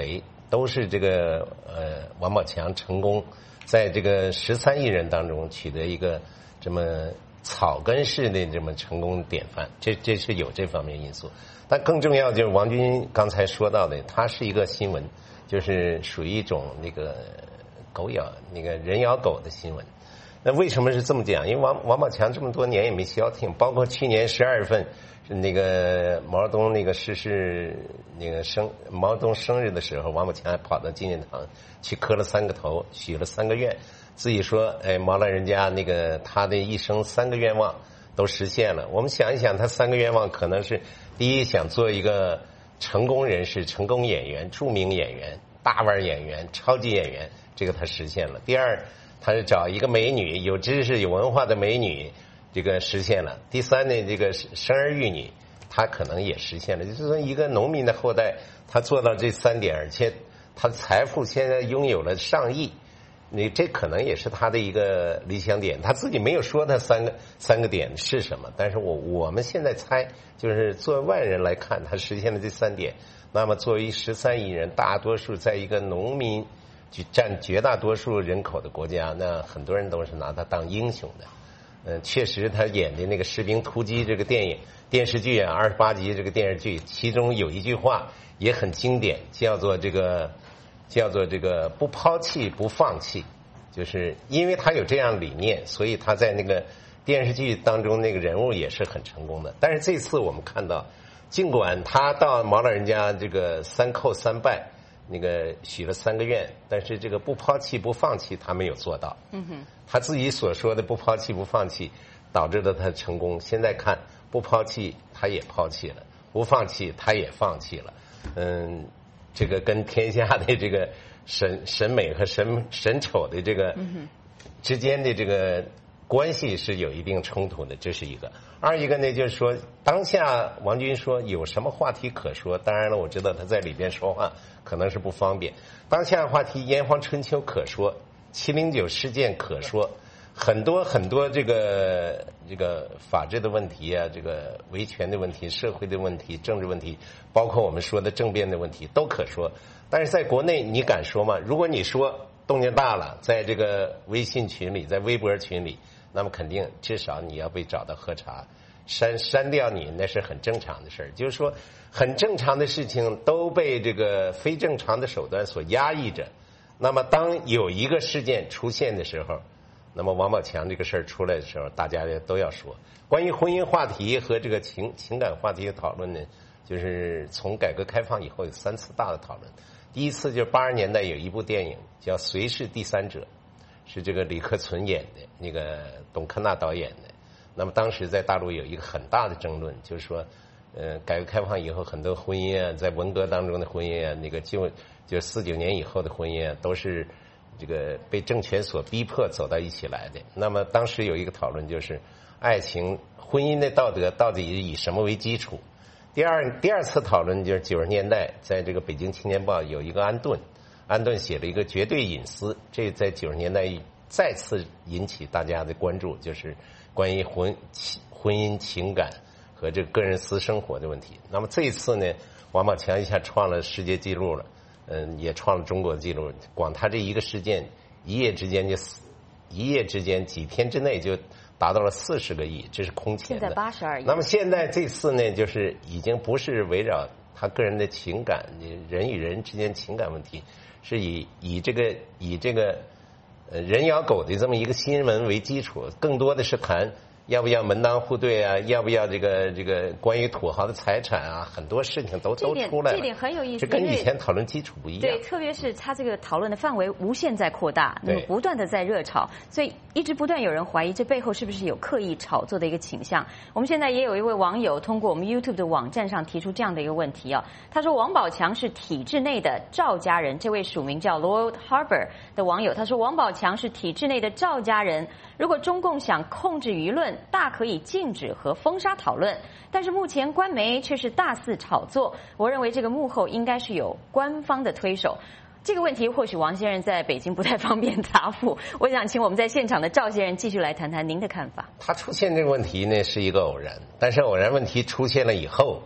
都是这个王宝强成功在这个13亿人当中取得一个这么草根式的这么成功典范，这是有这方面因素。但更重要就是王军刚才说到的，它是一个新闻，就是属于一种那个狗咬那个人咬狗的新闻。那为什么是这么讲？因为王宝强这么多年也没消停，包括去年12月份那个毛泽东那个逝世那个毛泽东生日的时候，王宝强还跑到纪念堂去磕了3个头，许了3个愿，自己说毛老人家那个他的一生3个愿望都实现了。我们想一想，他3个愿望可能是：第一，想做一个成功人士、成功演员、著名演员、大腕演员、超级演员，这个他实现了；第二，他是找一个美女，有知识、有文化的美女，这个实现了；第三呢，这个生儿育女，他可能也实现了。就是说，一个农民的后代，他做到这3点，而且他的财富现在拥有了上亿，这可能也是他的一个理想点。他自己没有说他三个点是什么，但是我们现在猜，就是作为外人来看，他实现了这3点。那么作为13亿人，大多数在一个农民占绝大多数人口的国家，那很多人都是拿他当英雄的。确实他演的那个《士兵突击》这个电视剧啊，28集这个电视剧，其中有一句话也很经典，叫做这个不抛弃不放弃，就是因为他有这样理念，所以他在那个电视剧当中那个人物也是很成功的。但是这次我们看到，尽管他到毛老人家这个3叩3拜，那个许了3个愿，但是这个不抛弃不放弃他没有做到。他自己所说的不抛弃不放弃，导致了他成功。现在看，不抛弃他也抛弃了，不放弃他也放弃了。这个跟天下的这个审美和审丑的这个之间的这个关系是有一定冲突的，这是一个。二一个呢，就是说当下王军说有什么话题可说，当然了，我知道他在里边说话可能是不方便。当下话题炎黄春秋可说，709事件可说，很多这个法治的问题啊，这个维权的问题、社会的问题、政治问题，包括我们说的政变的问题都可说。但是在国内你敢说吗？如果你说动静大了，在这个微信群里，在微博群里，那么肯定至少你要被找到喝茶，删掉你，那是很正常的事儿。就是说很正常的事情都被这个非正常的手段所压抑着。那么当有一个事件出现的时候，那么王宝强这个事儿出来的时候，大家都要说。关于婚姻话题和这个情感话题的讨论呢，就是从改革开放以后有3次大的讨论。第一次就是80年代有一部电影叫《谁是第三者》，是这个李克存演的，那个董克娜导演的。那么当时在大陆有一个很大的争论，就是说改革开放以后很多婚姻啊，在文革当中的婚姻啊，那个就49年以后的婚姻啊，都是这个被政权所逼迫走到一起来的。那么当时有一个讨论，就是爱情婚姻的道德到底以什么为基础。第二次讨论就是90年代，在这个北京青年报有一个安顿写了一个绝对隐私，这在90年代再次引起大家的关注，就是关于婚姻情感和这个个人私生活的问题。那么这一次呢，王宝强一下创了世界纪录了，也创了中国纪录。光他这一个事件，一夜之间几天之内就达到了40个亿，这是空前的。 现在82亿。 那么现在这次呢，就是已经不是围绕他个人的情感，人与人之间情感问题，是以这个人咬狗的这么一个新闻为基础，更多的是谈要不要门当户对啊，要不要这个关于土豪的财产啊，很多事情都出来了。 这点很有意思， 这跟以前讨论基础不一样。 对，特别是他这个讨论的范围无限在扩大，那么不断的在热炒，所以一直不断有人怀疑这背后是不是有刻意炒作的一个倾向。我们现在也有一位网友通过我们 YouTube 的网站上提出这样的一个问题啊，他说王宝强是体制内的赵家人，这位署名叫 Lord Harbor 的网友他说王宝强是体制内的赵家人，如果中共想控制舆论，大可以禁止和封杀讨论，但是目前官媒却是大肆炒作，我认为这个幕后应该是有官方的推手。这个问题或许王先生在北京不太方便答复，我想请我们在现场的赵先生继续来谈谈您的看法。 他出现这个问题呢是一个偶然，但是偶然问题出现了以后，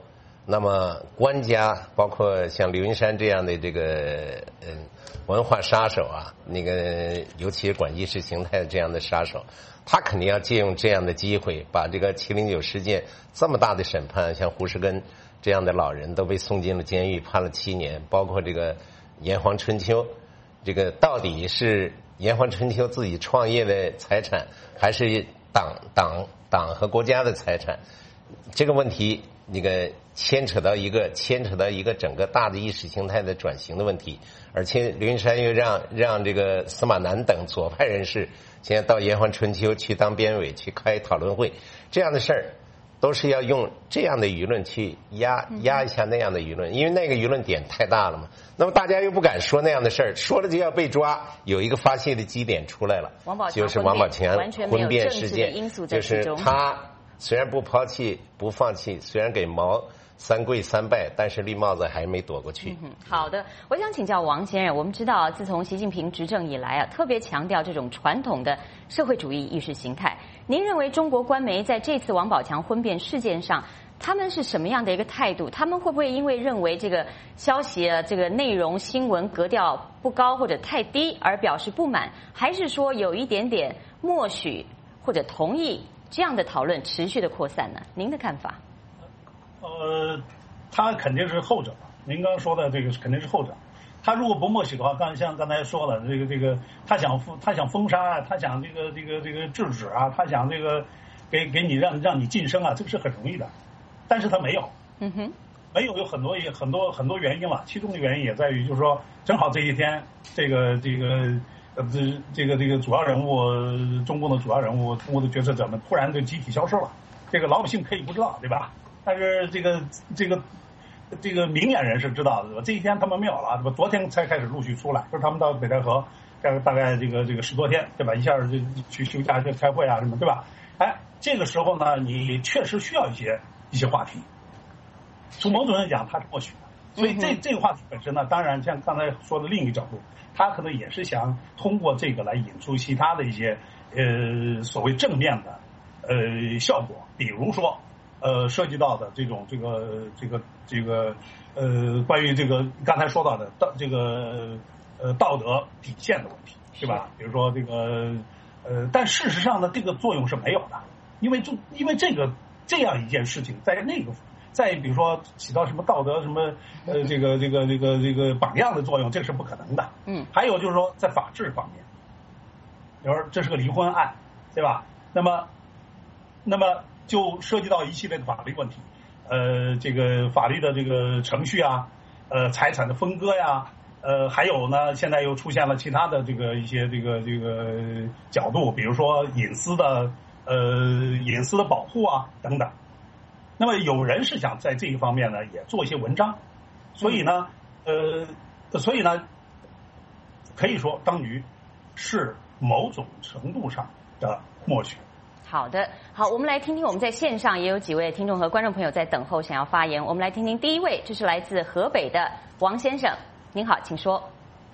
那么官家包括像刘云山这样的这个文化杀手啊，那个尤其是管意识形态的这样的杀手，他肯定要借用这样的机会，把这个709事件这么大的审判，像胡适根这样的老人都被送进了监狱，判了7年，包括这个炎黄春秋，这个到底是炎黄春秋自己创业的财产，还是党和国家的财产？这个问题那个牵扯到一个整个大的意识形态的转型的问题，而且刘云山又让这个司马南等左派人士现在到炎黄春秋去当编委去开讨论会，这样的事儿都是要用这样的舆论去压一下那样的舆论，因为那个舆论点太大了嘛。那么大家又不敢说那样的事儿，说了就要被抓，有一个发泄的基点出来了，就是王宝强婚变事件，就是他虽然不放弃，虽然给毛3跪3拜，但是绿帽子还没躲过去。 好的，我想请教王先生，我们知道自从习近平执政以来啊，特别强调这种传统的社会主义意识形态。您认为中国官媒在这次王宝强婚变事件上，他们是什么样的一个态度？他们会不会因为认为这个消息这个内容新闻格调不高或者太低而表示不满，还是说有一点点默许或者同意这样的讨论持续的扩散呢？您的看法？ 他肯定是后者。您刚刚说的这个肯定是后者。他如果不默许的话，像刚才说的这个，他想封杀，他想这个制止啊，他想这个给你让你晋升啊，这个是很容易的。但是他没有，没有很多原因了。其中的原因也在于，就是说，正好这一天，这个主要人物，中共的主要人物，中国的决策者们突然就集体消失了。这个老百姓可以不知道，对吧？但是这个明眼人是知道的，对吧？这一天他们没有了，对吧？昨天才开始陆续出来，就是他们到北戴河，大概这个10多天，对吧？一下就去休假去开会啊什么，对吧？哎，这个时候呢，你确实需要一些话题。从某种人讲，他是默许的，所以这个话题本身呢，当然像刚才说的另一个角度，他可能也是想通过这个来引出其他的一些所谓正面的效果，比如说涉及到的这个关于这个刚才说到的道德底线的问题，对吧？比如说这个但事实上呢，这个作用是没有的，因为这样一件事情在比如说起到什么道德什么这个榜样的作用，这是不可能的。还有就是说在法治方面，比如说这是个离婚案，对吧？那么就涉及到一系列的法律问题，这个法律的这个程序啊，财产的分割呀，还有呢，现在又出现了其他的这个一些这个角度，比如说隐私的保护啊等等。那么有人是想在这一方面呢也做一些文章，所以呢可以说当局是某种程度上的默许。 好的，好，我们来听听，我们在线上也有几位听众和观众朋友在等候想要发言，我们来听听第一位，这是来自河北的王先生，您好，请说。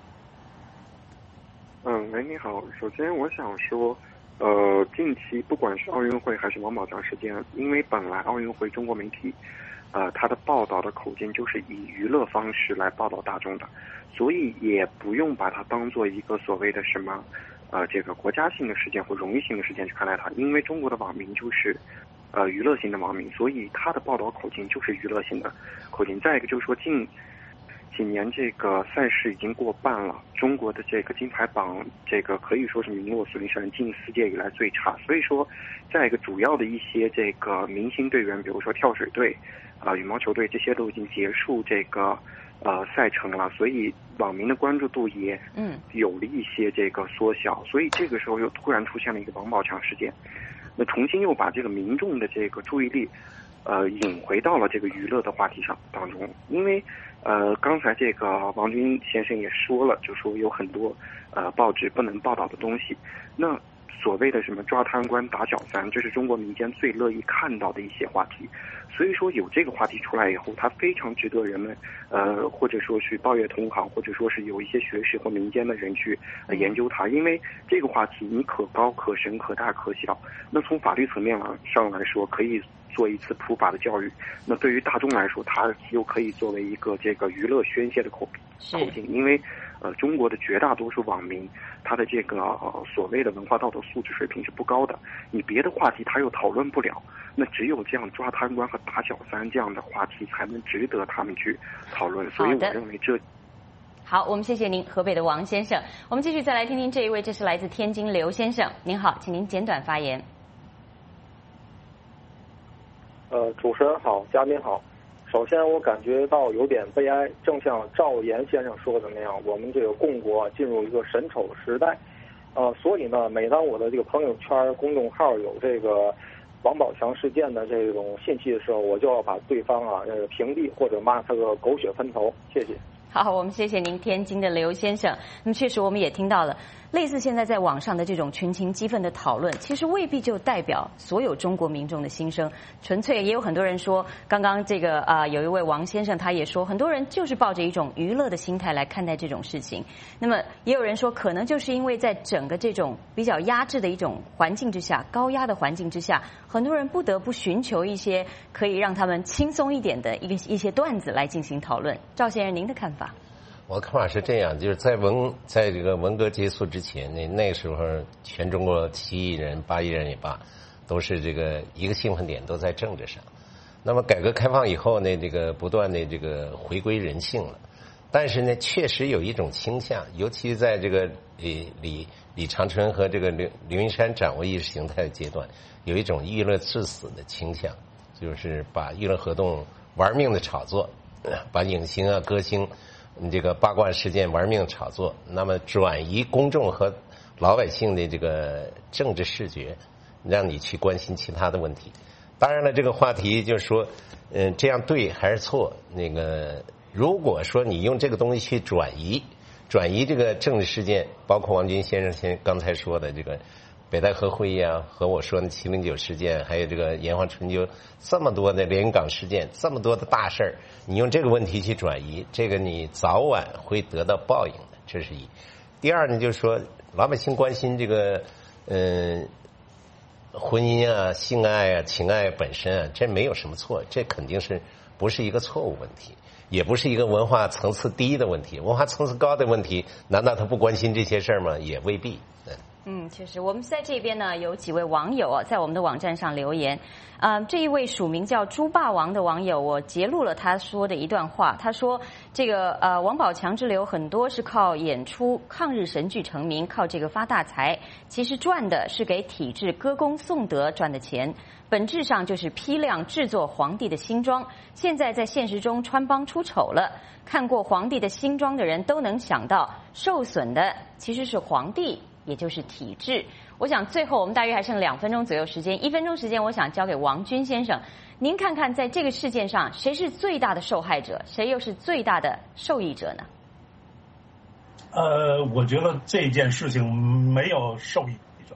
喂，你好，首先我想说，近期不管是奥运会还是王宝强事件，因为本来奥运会中国媒体，它的报道的口径就是以娱乐方式来报道大众的，所以也不用把它当做一个所谓的什么。这个国家性的事件或荣誉性的事件去看待它，因为中国的网民就是娱乐性的网民，所以他的报道口径就是娱乐性的口径。再一个就是说，近几年这个赛事已经过半了，中国的这个金牌榜这个可以说是名落孙山，近4届以来最差。所以说，再一个主要的一些这个明星队员，比如说跳水队、羽毛球队，这些都已经结束这个赛程了，所以网民的关注度也有了一些这个缩小，所以这个时候又突然出现了一个王宝强事件，那重新又把这个民众的这个注意力引回到了这个娱乐的话题上当中。因为刚才这个王军先生也说了，就说有很多报纸不能报道的东西，那所谓的什么抓贪官打小三，这是中国民间最乐意看到的一些话题。所以说有这个话题出来以后，它非常值得人们或者说是报业同行，或者说是有一些学识或民间的人去研究它。因为这个话题你可高可深可大可小，那从法律层面上来说可以做一次普法的教育，那对于大众来说它又可以作为一个这个娱乐宣泄的口径。因为中国的绝大多数网民他的这个所谓的文化道德素质水平是不高的，你别的话题他又讨论不了，那只有这样抓贪官和打小三这样的话题才能值得他们去讨论。所以我认为这好，我们谢谢您，河北的王先生。我们继续再来听听这一位，这是来自天津刘先生。您好，请您简短发言。 主持人好，嘉宾好。首先我感觉到有点悲哀，正像赵岩先生说的那样，我们这个共国进入一个审丑时代。所以呢，每当我的这个朋友圈公众号有这个王宝强事件的这种信息的时候，我就要把对方屏蔽或者骂他个狗血喷头。谢谢。 好，我们谢谢您，天津的刘先生。那么确实我们也听到了，类似现在在网上的这种群情激愤的讨论，其实未必就代表所有中国民众的心声。纯粹也有很多人说，刚刚这个有一位王先生他也说，很多人就是抱着一种娱乐的心态来看待这种事情。那么也有人说，可能就是因为在整个这种比较压制的一种环境之下，高压的环境之下，很多人不得不寻求一些可以让他们轻松一点的一些段子来进行讨论。赵先生，您的看法？ 我看法是这样，就是在这个文革结束之前，那时候全中国7亿人、8亿人也罢，都是这个一个兴奋点都在政治上。那么改革开放以后呢，这个不断的这个回归人性了，但是呢，确实有一种倾向，尤其在这个李长春和这个刘云山掌握意识形态的阶段，有一种娱乐至死的倾向，就是把娱乐活动玩命的炒作，把影星歌星这个八卦事件玩命炒作，那么转移公众和老百姓的这个政治视觉，让你去关心其他的问题。当然了，这个话题就是说，这样对还是错？如果说你用这个东西去转移这个政治事件，包括王军先生刚才说的这个北戴河会议和我说的709事件，还有这个炎黄春秋，这么多的连云港事件，这么多的大事儿，你用这个问题去转移，这个你早晚会得到报应的，这是一。第二呢，就是说老百姓关心这个婚姻性爱情爱本身这没有什么错，这肯定是不是一个错误问题，也不是一个文化层次低的问题。文化层次高的问题，难道他不关心这些事儿吗？也未必。 确实，我们在这边呢有几位网友在我们的网站上留言。这一位署名叫猪霸王的网友，我截录了他说的一段话。他说，这个王宝强之流很多是靠演出抗日神剧成名，靠这个发大财，其实赚的是给体制歌功颂德赚的钱，本质上就是批量制作皇帝的新装。现在在现实中穿帮出丑了，看过皇帝的新装的人都能想到，受损的其实是皇帝，也就是体制。我想最后我们大约还剩2分钟左右时间，1分钟时间我想交给王军先生，您看看在这个事件上谁是最大的受害者，谁又是最大的受益者呢？ 我觉得这件事情没有受益者，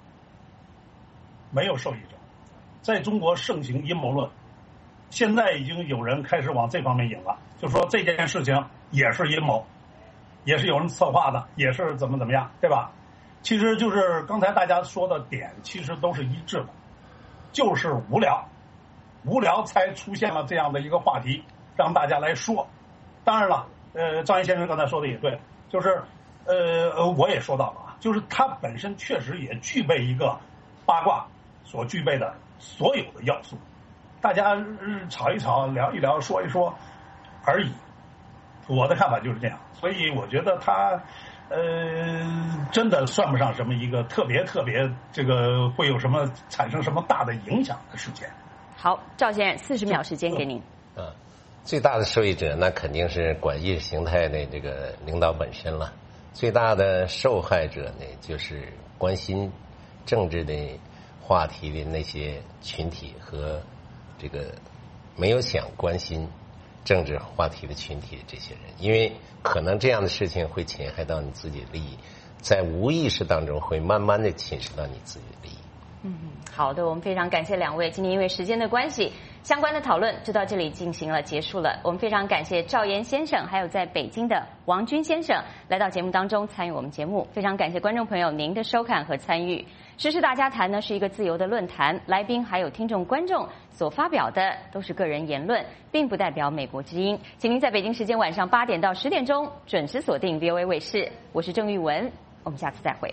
没有受益者。在中国盛行阴谋论，现在已经有人开始往这方面引了，就说这件事情也是阴谋，也是有人策划的，也是怎么样，对吧？其实就是刚才大家说的点其实都是一致的，就是无聊才出现了这样的一个话题让大家来说。当然了，张岩先生刚才说的也对，就是我也说到了就是它本身确实也具备一个八卦所具备的所有的要素，大家吵一吵聊一聊说一说而已。我的看法就是这样，所以我觉得它真的算不上什么一个特别这个会有什么产生什么大的影响的事件。 好，赵先生，40秒时间给您。 最大的受益者那肯定是管意识形态的这个领导本身了，最大的受害者呢就是关心政治的话题的那些群体和这个没有想关心政治话题的群体的这些人，因为可能这样的事情会侵害到你自己的利益， 在无意识当中会慢慢的侵蚀到你自己的利益。 好的，我们非常感谢两位。今天因为时间的关系，相关的讨论就到这里进行了结束了。我们非常感谢赵岩先生，还有在北京的王军先生来到节目当中参与我们节目。非常感谢观众朋友您的收看和参与。时事大家谈呢是一个自由的论坛，来宾还有听众观众所发表的都是个人言论，并不代表美国之音。请您在北京时间晚上8点到10点钟准时锁定 VOA 卫视，我是郑玉文，我们下次再会。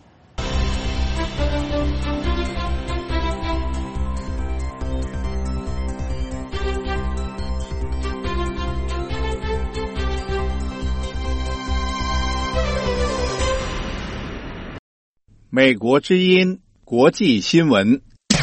美国之音国际新闻。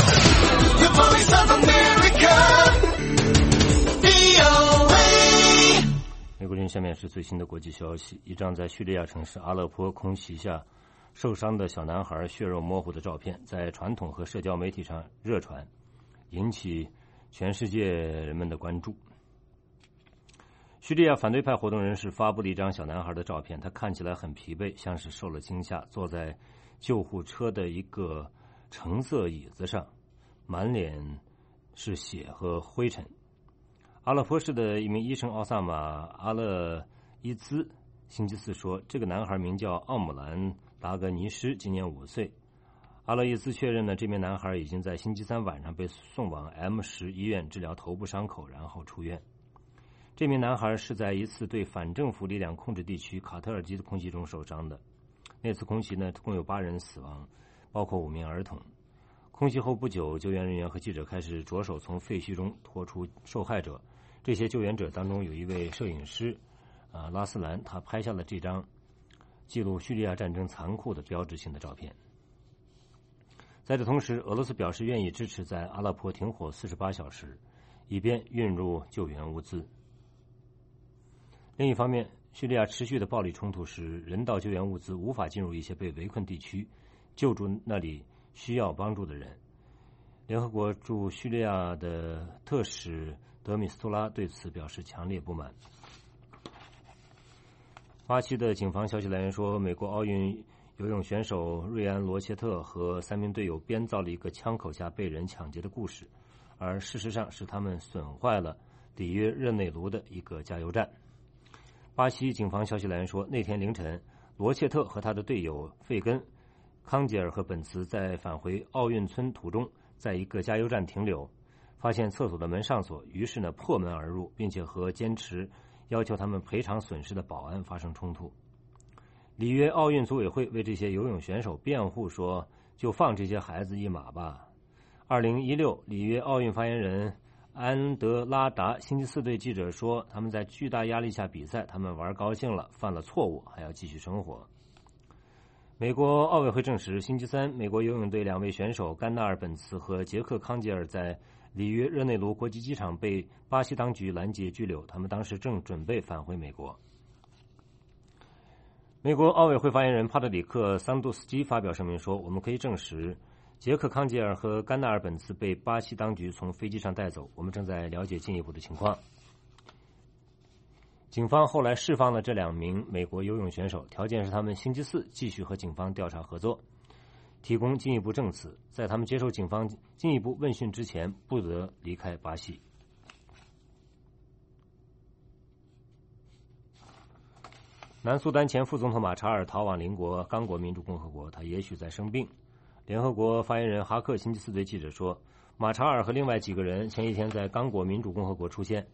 美国人下面是最新的国际消息：一张在叙利亚城市阿勒颇空袭下受伤的小男孩血肉模糊的照片，在传统和社交媒体上热传，引起全世界人们的关注。叙利亚反对派活动人士发布了一张小男孩的照片，他看起来很疲惫，像是受了惊吓，坐在救护车的一个橙色椅子上，满脸是血和灰尘。阿勒颇市的一名医生奥萨马·阿勒伊兹星期四说，这个男孩名叫奥姆兰·达格尼什，今年5岁。阿勒伊兹确认呢，这名男孩已经在星期三晚上被送往 M10 医院治疗头部伤口，然后出院。这名男孩是在一次对反政府力量控制地区卡特尔基的空袭中受伤的。那次空袭呢，共有8人死亡，包括5名儿童。空袭后不久，救援人员和记者开始着手从废墟中拖出受害者。这些救援者当中有一位摄影师拉斯兰，他拍下了这张记录叙利亚战争残酷的标志性的照片。在这同时，俄罗斯表示愿意支持在阿勒颇停火48小时，以便运入救援物资。另一方面，叙利亚持续的暴力冲突使人道救援物资无法进入一些被围困地区，救助那里需要帮助的人。联合国驻叙利亚的特使德米斯托拉对此表示强烈不满。巴西的警方消息来源说，美国奥运游泳选手瑞安·罗切特和3名队友编造了一个枪口下被人抢劫的故事，而事实上是他们损坏了里约热内卢的一个加油站。巴西警方消息来源说，那天凌晨，罗切特和他的队友费根、康杰尔和本茨在返回奥运村途中，在一个加油站停留，发现厕所的门上锁，于是呢破门而入，并且和坚持要求他们赔偿损失的保安发生冲突。里约奥运组委会为这些游泳选手辩护说，就放这些孩子一马吧。2016里约奥运发言人安德拉达星期四对记者说，他们在巨大压力下比赛，他们玩高兴了，犯了错误，还要继续生活。美国奥委会证实，星期三美国游泳队2位选手甘纳尔·本茨和杰克·康杰尔在里约热内卢国际机场被巴西当局拦截拘留，他们当时正准备返回美国。美国奥委会发言人帕特里克·桑杜斯基发表声明说，我们可以证实杰克·康杰尔和甘纳尔·本茨被巴西当局从飞机上带走，我们正在了解进一步的情况。警方后来释放了这2名美国游泳选手，条件是他们星期四继续和警方调查合作，提供进一步证词，在他们接受警方进一步问讯之前不得离开巴西。南苏丹前副总统马查尔逃往邻国刚果民主共和国，他也许在生病。联合国发言人哈克星期四对记者说，马查尔和另外几个人前一天在刚果民主共和国出现。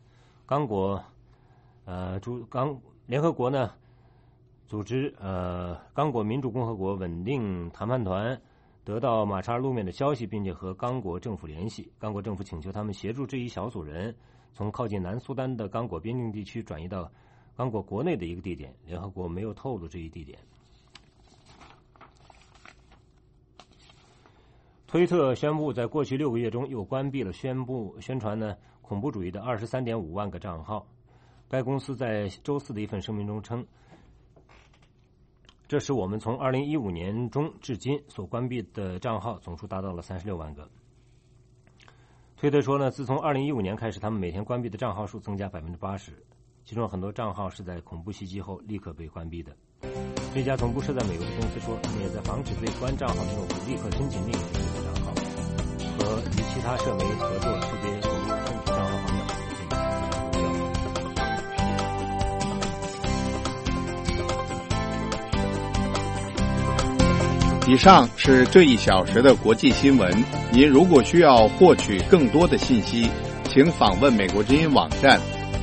联合国呢组织刚果民主共和国稳定谈判团得到马查尔露面的消息，并且和刚果政府联系。刚果政府请求他们协助这一小组人从靠近南苏丹的刚果边境地区转移到刚果国内的一个地点，联合国没有透露这一地点。推特宣布在过去6个月中又关闭了宣传恐怖主义的23.5万个账号。该公司在周四的一份声明中称，这使我们从2015年中至今所关闭的账号总数达到了36万个。推特说自从2015年开始，他们每天关闭的账号数增加80%，其中很多账号是在恐怖袭击后立刻被关闭的。 这家总部设在美国的公司说，他们也在防止被关账号的用户立刻申请另一个账号，和与其他社媒合作识别手机申请账号方面。 以上是这一小时的国际新闻。您如果需要获取更多的信息，请访问美国之音网站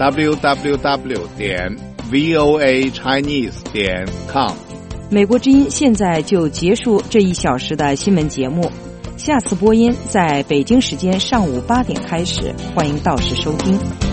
www.voachinese.com。 美国之音现在就结束这一小时的新闻节目，下次播音在北京时间上午8点开始，欢迎到时收听。